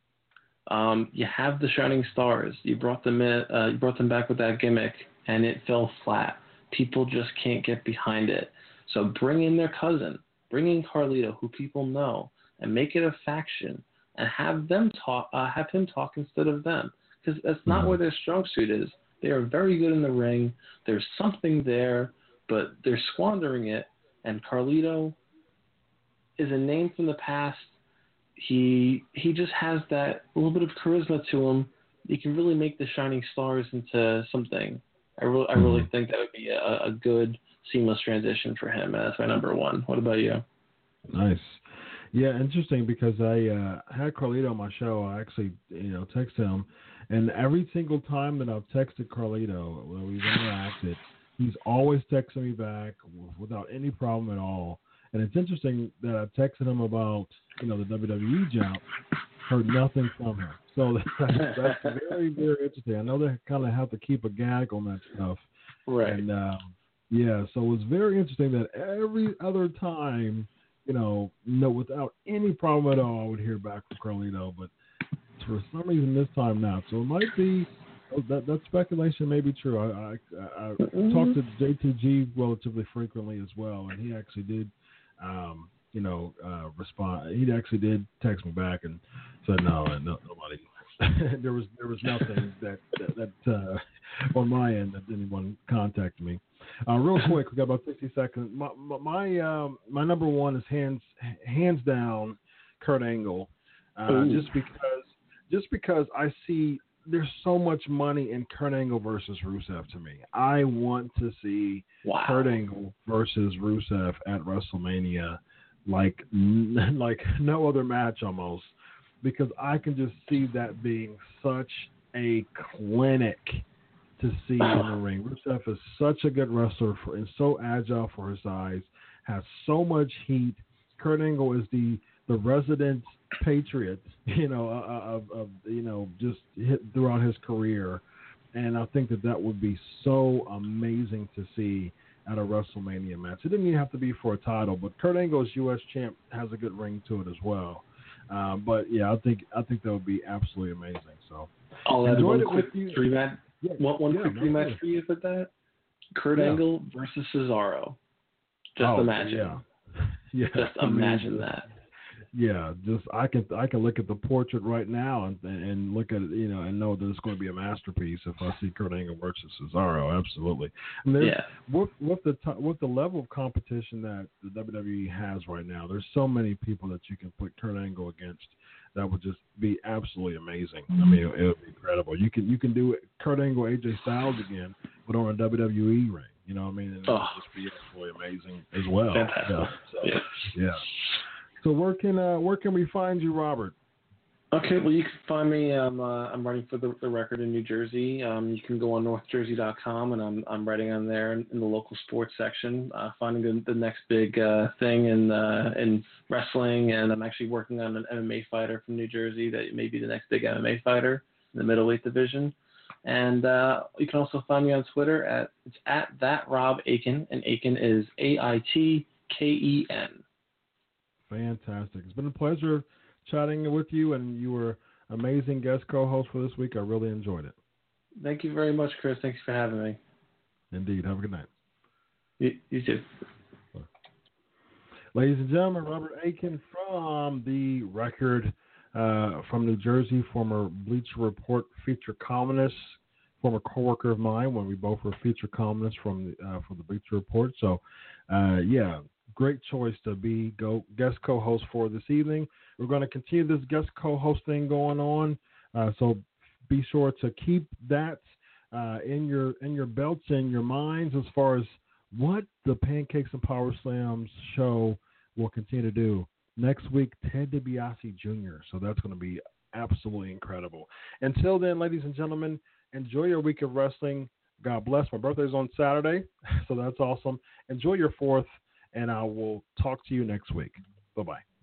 Um, you have the Shining Stars. You brought them in, uh, you brought them back with that gimmick, and it fell flat. People just can't get behind it. So bring in their cousin, bring in Carlito, who people know, and make it a faction, and have them talk, uh, have him talk instead of them, because that's not mm-hmm. where their strong suit is. They are very good in the ring. There's something there, but they're squandering it. And Carlito is a name from the past. He he just has that little bit of charisma to him. He can really make the Shining Stars into something. I really, I really think that would be a, a good seamless transition for him. That's my number one. What about you? Nice. Yeah, interesting because I uh, had Carlito on my show. I actually, you know, texted him, and every single time that I've texted Carlito, when we've interacted, he's always texting me back without any problem at all. And it's interesting that I texted him about, you know, the W W E job, heard nothing from him. So that's, that's very, very interesting. I know they kind of have to keep a gag on that stuff. Right. And, um, yeah, so it was very interesting that every other time, you know, no, without any problem at all, I would hear back from Carlito. But for some reason this time not. So it might be, that that speculation may be true. I, I, I mm-hmm. talked to J T G relatively frequently as well, and he actually did – Um, you know, uh, respond. He actually did text me back and said, "No, no nobody. there was there was nothing that that, that uh, on my end that anyone contacted me." Uh, real quick, we got about sixty seconds. My my um, my number one is hands hands down, Kurt Angle, uh, just because just because I see there's so much money in Kurt Angle versus Rusev to me. I want to see wow. Kurt Angle versus Rusev at WrestleMania like like no other match almost, because I can just see that being such a clinic to see in the ring. Rusev is such a good wrestler for, and so agile for his size, has so much heat. Kurt Angle is the the resident patriot, you know, of, of you know, just hit throughout his career, and I think that that would be so amazing to see at a WrestleMania match. It didn't even have to be for a title, but Kurt Angle's U S champ has a good ring to it as well. Uh, but yeah, I think I think that would be absolutely amazing. So I'll add one quick three match. Yeah, one one yeah, quick three match for you with that. Kurt yeah. Angle versus Cesaro. Just oh, imagine. Yeah. yeah. Just imagine that. Yeah, just I can I can look at the portrait right now and and look at it, you know, and know that it's going to be a masterpiece if I see Kurt Angle versus Cesaro. Absolutely. I mean, yeah. With with the with the level of competition that the W W E has right now, there's so many people that you can put Kurt Angle against that would just be absolutely amazing. I mean, it, it would be incredible. You can you can do it, Kurt Angle, A J Styles again, but on a W W E ring. You know what I mean? And it would oh. just be absolutely amazing as well. Fantastic. Yeah. So, yeah. yeah. So where can uh, where can we find you, Robert? Okay, well, you can find me. Um, uh, I'm writing for the, the Record in New Jersey. Um, you can go on north jersey dot com, and I'm I'm writing on there in, in the local sports section, uh, finding the, the next big uh, thing in uh, in wrestling. And I'm actually working on an M M A fighter from New Jersey that may be the next big M M A fighter in the middleweight division. And uh, you can also find me on Twitter at it's at that Rob Aiken, and Aiken is A I T K E N. Fantastic. It's been a pleasure chatting with you, and you were an amazing guest co-host for this week. I really enjoyed it. Thank you very much, Chris. Thanks for having me. Indeed. Have a good night. You, you too. Bye. Ladies and gentlemen, Robert Aiken from the Record uh, from New Jersey, former Bleacher Report feature columnist, former coworker of mine when we both were feature columnists from the, uh, for the Bleacher Report. So, uh, yeah. Great choice to be go guest co-host for this evening. We're going to continue this guest co-host thing going on, uh, so be sure to keep that uh, in your in your belts and your minds as far as what the Pancakes and Power Slams show will continue to do. Next week, Ted DiBiase Junior So that's going to be absolutely incredible. Until then, ladies and gentlemen, enjoy your week of wrestling. God bless. My birthday's on Saturday, so that's awesome. Enjoy your fourth. And I will talk to you next week. Bye-bye.